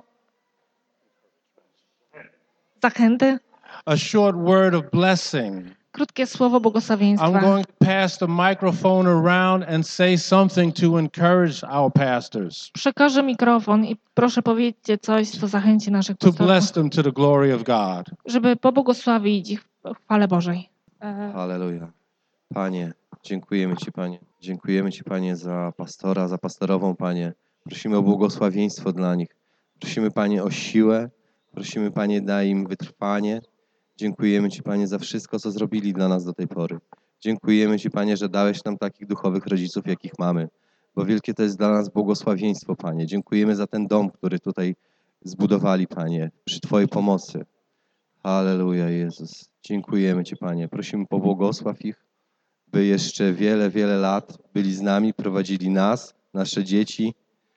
zachęty, a short word of blessing, krótkie słowo I'm błogosławieństwa, going to pass the microphone around and say something to encourage our pastors, przekażę mikrofon i proszę powiedzcie coś, co zachęci naszych to pastorów, bless them to the glory of God. żeby pobłogosławić ich w chwale Bożej. E, Halleluja. Panie, dziękujemy Ci, Panie. Dziękujemy Ci, Panie, za pastora, za pastorową, Panie. Prosimy o błogosławieństwo dla nich. Prosimy, Panie, o siłę. Prosimy, Panie, daj im wytrwanie. Dziękujemy Ci, Panie, za wszystko, co zrobili dla nas do tej pory. Dziękujemy Ci, Panie, że dałeś nam takich duchowych rodziców, jakich mamy. Bo wielkie to jest dla nas błogosławieństwo, Panie. Dziękujemy za ten dom, który tutaj zbudowali, Panie, przy Twojej pomocy. Halleluja, Jezus. Dziękujemy Ci, Panie. Prosimy, pobłogosław ich, by jeszcze wiele, wiele lat byli z nami, prowadzili nas, nasze dzieci.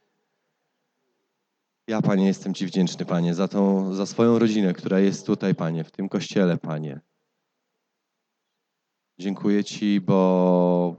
Ja, Panie, jestem Ci wdzięczny, Panie, za tą, za swoją rodzinę, która jest tutaj, Panie, w tym kościele, Panie. Dziękuję Ci, bo,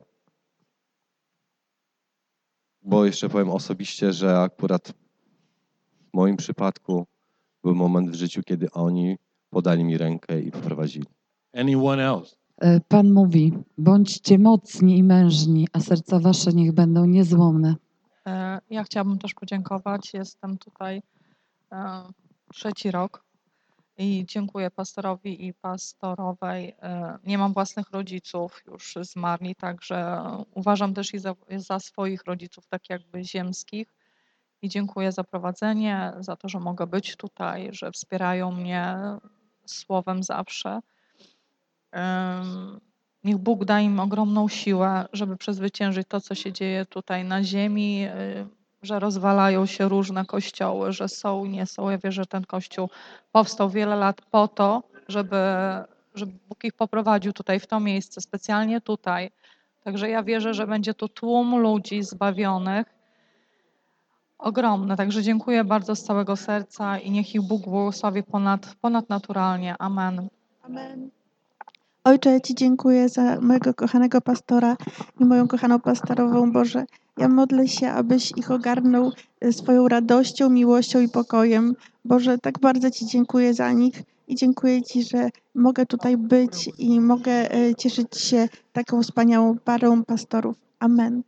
bo jeszcze powiem osobiście, że akurat w moim przypadku był moment w życiu, kiedy oni podali mi rękę i poprowadzili. Anyone else? E, Pan mówi, bądźcie mocni i mężni, a serca wasze niech będą niezłomne. E, Ja chciałabym też podziękować. Jestem tutaj e, trzeci rok i dziękuję pastorowi i pastorowej. E, Nie mam własnych rodziców, już zmarli, także uważam też i za, za swoich rodziców, tak jakby ziemskich. I dziękuję za prowadzenie, za to, że mogę być tutaj, że wspierają mnie słowem zawsze. Em, Niech Bóg da im ogromną siłę, żeby przezwyciężyć to, co się dzieje tutaj na ziemi, y, że rozwalają się różne kościoły, że są i nie są. Ja wierzę, że ten kościół powstał wiele lat po to, żeby, żeby Bóg ich poprowadził tutaj, w to miejsce, specjalnie tutaj. Także ja wierzę, że będzie tu tłum ludzi zbawionych. Ogromne. Także dziękuję bardzo z całego serca i niech ich Bóg błogosławi ponad, ponadnaturalnie. Amen. Amen. Ojcze, ja Ci dziękuję za mojego kochanego pastora i moją kochaną pastorową. Boże, ja modlę się, abyś ich ogarnął e, swoją radością, miłością i pokojem. Boże, tak bardzo Ci dziękuję za nich i dziękuję Ci, że mogę tutaj być i mogę e, cieszyć się taką wspaniałą parą pastorów. Amen.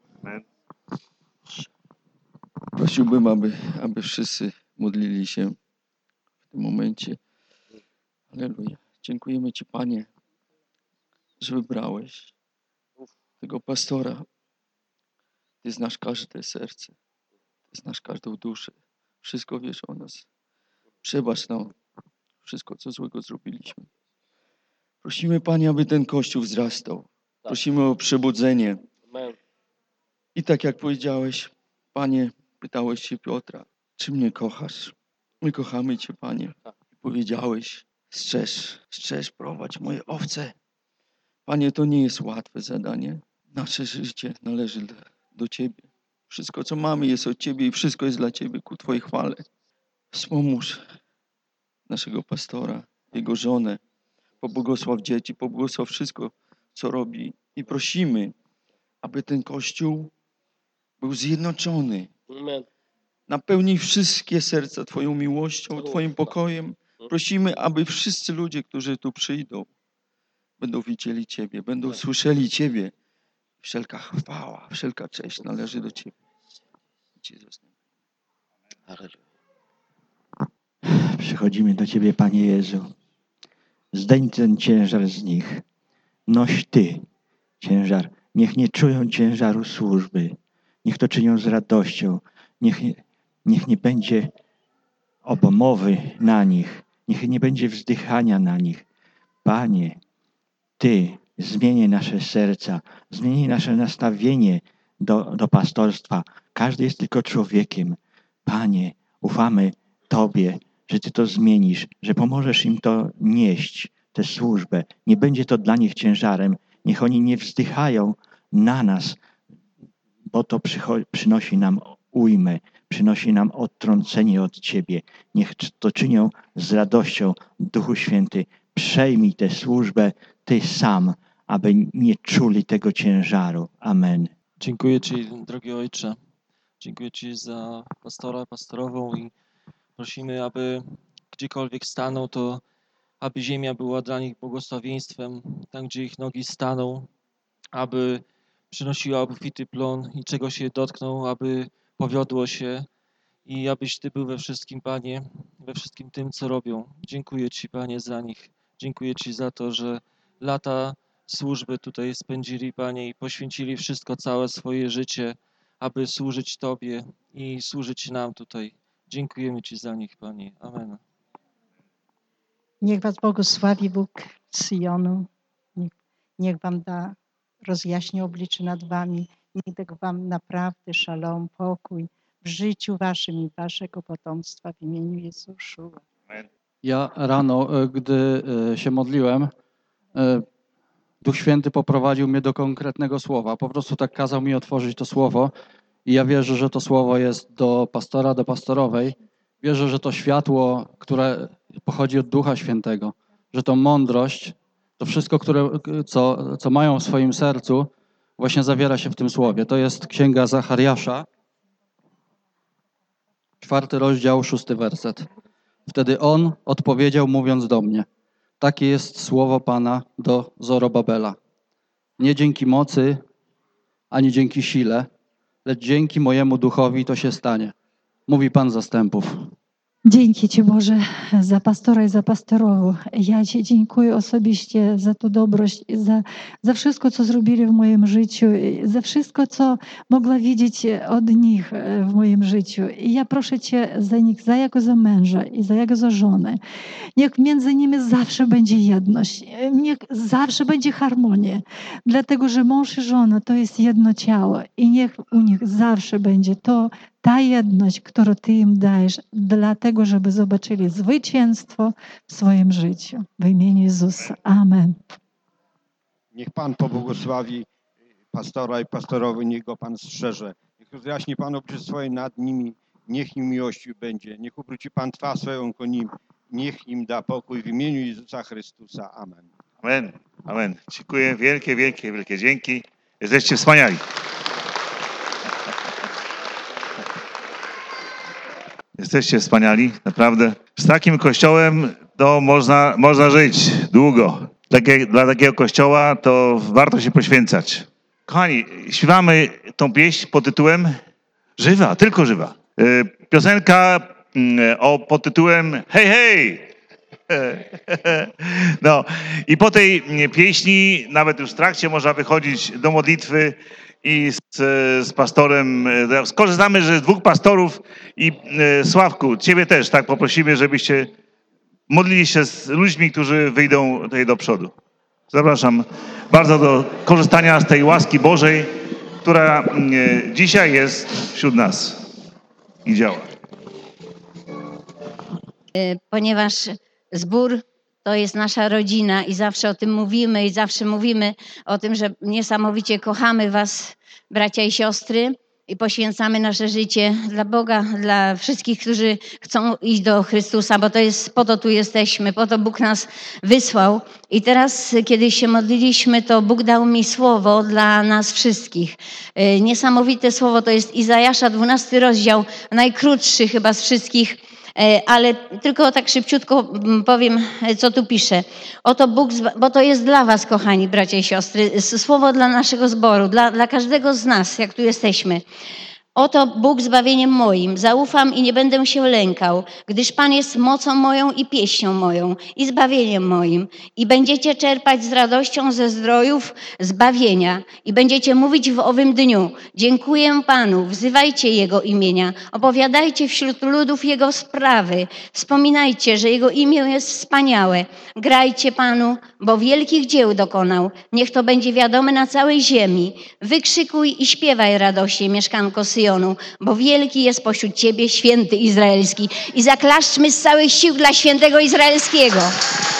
Prosiłbym, aby, aby wszyscy modlili się w tym momencie. Alleluja. Dziękujemy Ci, Panie, że wybrałeś tego pastora. Ty znasz każde serce. Ty znasz każdą duszę. Wszystko wiesz o nas. Przebacz nam wszystko, co złego zrobiliśmy. Prosimy, Panie, aby ten Kościół wzrastał. Prosimy o przebudzenie. Amen. I tak jak powiedziałeś, Panie, pytałeś się Piotra, czy mnie kochasz? My kochamy Cię, Panie. I powiedziałeś, strzeż, strzeż, prowadź moje owce. Panie, to nie jest łatwe zadanie. Nasze życie należy do, do Ciebie. Wszystko, co mamy, jest od Ciebie i wszystko jest dla Ciebie ku Twojej chwale. Wspomóż naszego pastora, jego żonę. Pobłogosław dzieci, pobłogosław wszystko, co robi. I prosimy, aby ten Kościół był zjednoczony. Amen. Napełnij wszystkie serca Twoją miłością, Twoim pokojem. Prosimy, aby wszyscy ludzie, którzy tu przyjdą, będą widzieli Ciebie, będą słyszeli Ciebie. Wszelka chwała, wszelka cześć należy do Ciebie. Jezus. Przychodzimy do Ciebie, Panie Jezu. Zdejm ten ciężar z nich. Noś Ty ciężar. Niech nie czują ciężaru służby. Niech to czynią z radością. Niech, niech nie będzie obomowy na nich. Niech nie będzie wzdychania na nich. Panie, Ty zmieni nasze serca, zmieni nasze nastawienie do, do pastorstwa. Każdy jest tylko człowiekiem. Panie, ufamy Tobie, że Ty to zmienisz, że pomożesz im to nieść, tę służbę. Nie będzie to dla nich ciężarem. Niech oni nie wzdychają na nas, bo to przycho- przynosi nam ujmę, przynosi nam odtrącenie od Ciebie. Niech to czynią z radością. Duchu Święty, przejmij tę służbę Ty sam, aby nie czuli tego ciężaru. Amen. Dziękuję Ci, drogi Ojcze. Dziękuję Ci za pastora, pastorową i prosimy, aby gdziekolwiek staną, to aby ziemia była dla nich błogosławieństwem, tam gdzie ich nogi staną, aby przynosiła obfity plon i czego się dotkną, aby powiodło się i abyś Ty był we wszystkim, Panie, we wszystkim tym, co robią. Dziękuję Ci, Panie, za nich. Dziękuję Ci za to, że lata służby tutaj spędzili, Panie, i poświęcili wszystko, całe swoje życie, aby służyć Tobie i służyć nam tutaj. Dziękujemy Ci za nich, Panie. Amen. Niech Was błogosławi Bóg z Syjonu. Niech, niech Wam da, rozjaśni oblicze nad Wami. Niech da Wam naprawdę szalom, pokój w życiu Waszym i Waszego potomstwa w imieniu Jezusa. Ja rano, e, gdy e, się modliłem, e, Duch Święty poprowadził mnie do konkretnego słowa. Po prostu tak kazał mi otworzyć to słowo i ja wierzę, że to słowo jest do pastora, do pastorowej. Wierzę, że to światło, które pochodzi od Ducha Świętego, że to mądrość, to wszystko, które, co, co mają w swoim sercu, właśnie zawiera się w tym słowie. To jest Księga Zachariasza, czwarty rozdział, szósty werset. Wtedy on odpowiedział, mówiąc do mnie: takie jest słowo Pana do Zorobabela. Nie dzięki mocy, ani dzięki sile, lecz dzięki mojemu duchowi to się stanie. Mówi Pan zastępów. Dzięki Ci, Boże, za pastora i za pastorową. Ja Ci dziękuję osobiście za tą dobrość, za, za wszystko, co zrobili w moim życiu, za wszystko, co mogła widzieć od nich w moim życiu. I ja proszę Cię za nich, za jako za męża i za jako za żonę. Niech między nimi zawsze będzie jedność, niech zawsze będzie harmonia, dlatego że mąż i żona to jest jedno ciało i niech u nich zawsze będzie to, ta jedność, którą Ty im dajesz, dlatego, żeby zobaczyli zwycięstwo w swoim życiu. W imieniu Jezusa. Amen. Niech Pan pobłogosławi pastora i pastorowy, niech go Pan strzeże. Niech rozjaśni Pan oblicze swoje nad nimi, niech im miłością będzie. Niech obróci Pan twarz swoją ku nim, niech im da pokój w imieniu Jezusa Chrystusa. Amen. Amen. Amen. Dziękuję. Wielkie, wielkie, wielkie dzięki. Jesteście wspaniali. Jesteście wspaniali, naprawdę. Z takim kościołem to można, można żyć długo. Takie, dla takiego kościoła to warto się poświęcać. Kochani, śpiewamy tą pieśń pod tytułem Żywa, tylko żywa. Piosenka o pod tytułem Hej, hej! No i po tej pieśni, nawet już w trakcie, można wychodzić do modlitwy i z, z pastorem, skorzystamy, że dwóch pastorów i e, Sławku, Ciebie też tak poprosimy, żebyście modlili się z ludźmi, którzy wyjdą tutaj do przodu. Zapraszam bardzo do korzystania z tej łaski Bożej, która e, dzisiaj jest wśród nas i działa. Ponieważ zbór to jest nasza rodzina i zawsze o tym mówimy i zawsze mówimy o tym, że niesamowicie kochamy Was, bracia i siostry, i poświęcamy nasze życie dla Boga, dla wszystkich, którzy chcą iść do Chrystusa, bo to jest, po to tu jesteśmy, po to Bóg nas wysłał. I teraz, kiedy się modliliśmy, to Bóg dał mi słowo dla nas wszystkich. Niesamowite słowo, to jest Izajasza, dwunasty rozdział, najkrótszy chyba z wszystkich E, Ale tylko tak szybciutko mm, powiem, e, co tu pisze. Oto Bóg, zba- bo to jest dla was, kochani bracia i siostry, s- słowo dla naszego zboru, dla, dla każdego z nas, jak tu jesteśmy. Oto Bóg zbawieniem moim, zaufam i nie będę się lękał, gdyż Pan jest mocą moją i pieśnią moją i zbawieniem moim. I będziecie czerpać z radością ze zdrojów zbawienia i będziecie mówić w owym dniu: dziękuję Panu, wzywajcie Jego imienia, opowiadajcie wśród ludów Jego sprawy, wspominajcie, że Jego imię jest wspaniałe. Grajcie Panu, bo wielkich dzieł dokonał. Niech to będzie wiadome na całej ziemi. Wykrzykuj i śpiewaj radośnie, mieszkanko Syjonu, bo wielki jest pośród ciebie święty izraelski. I zaklaszczmy z całych sił dla świętego izraelskiego.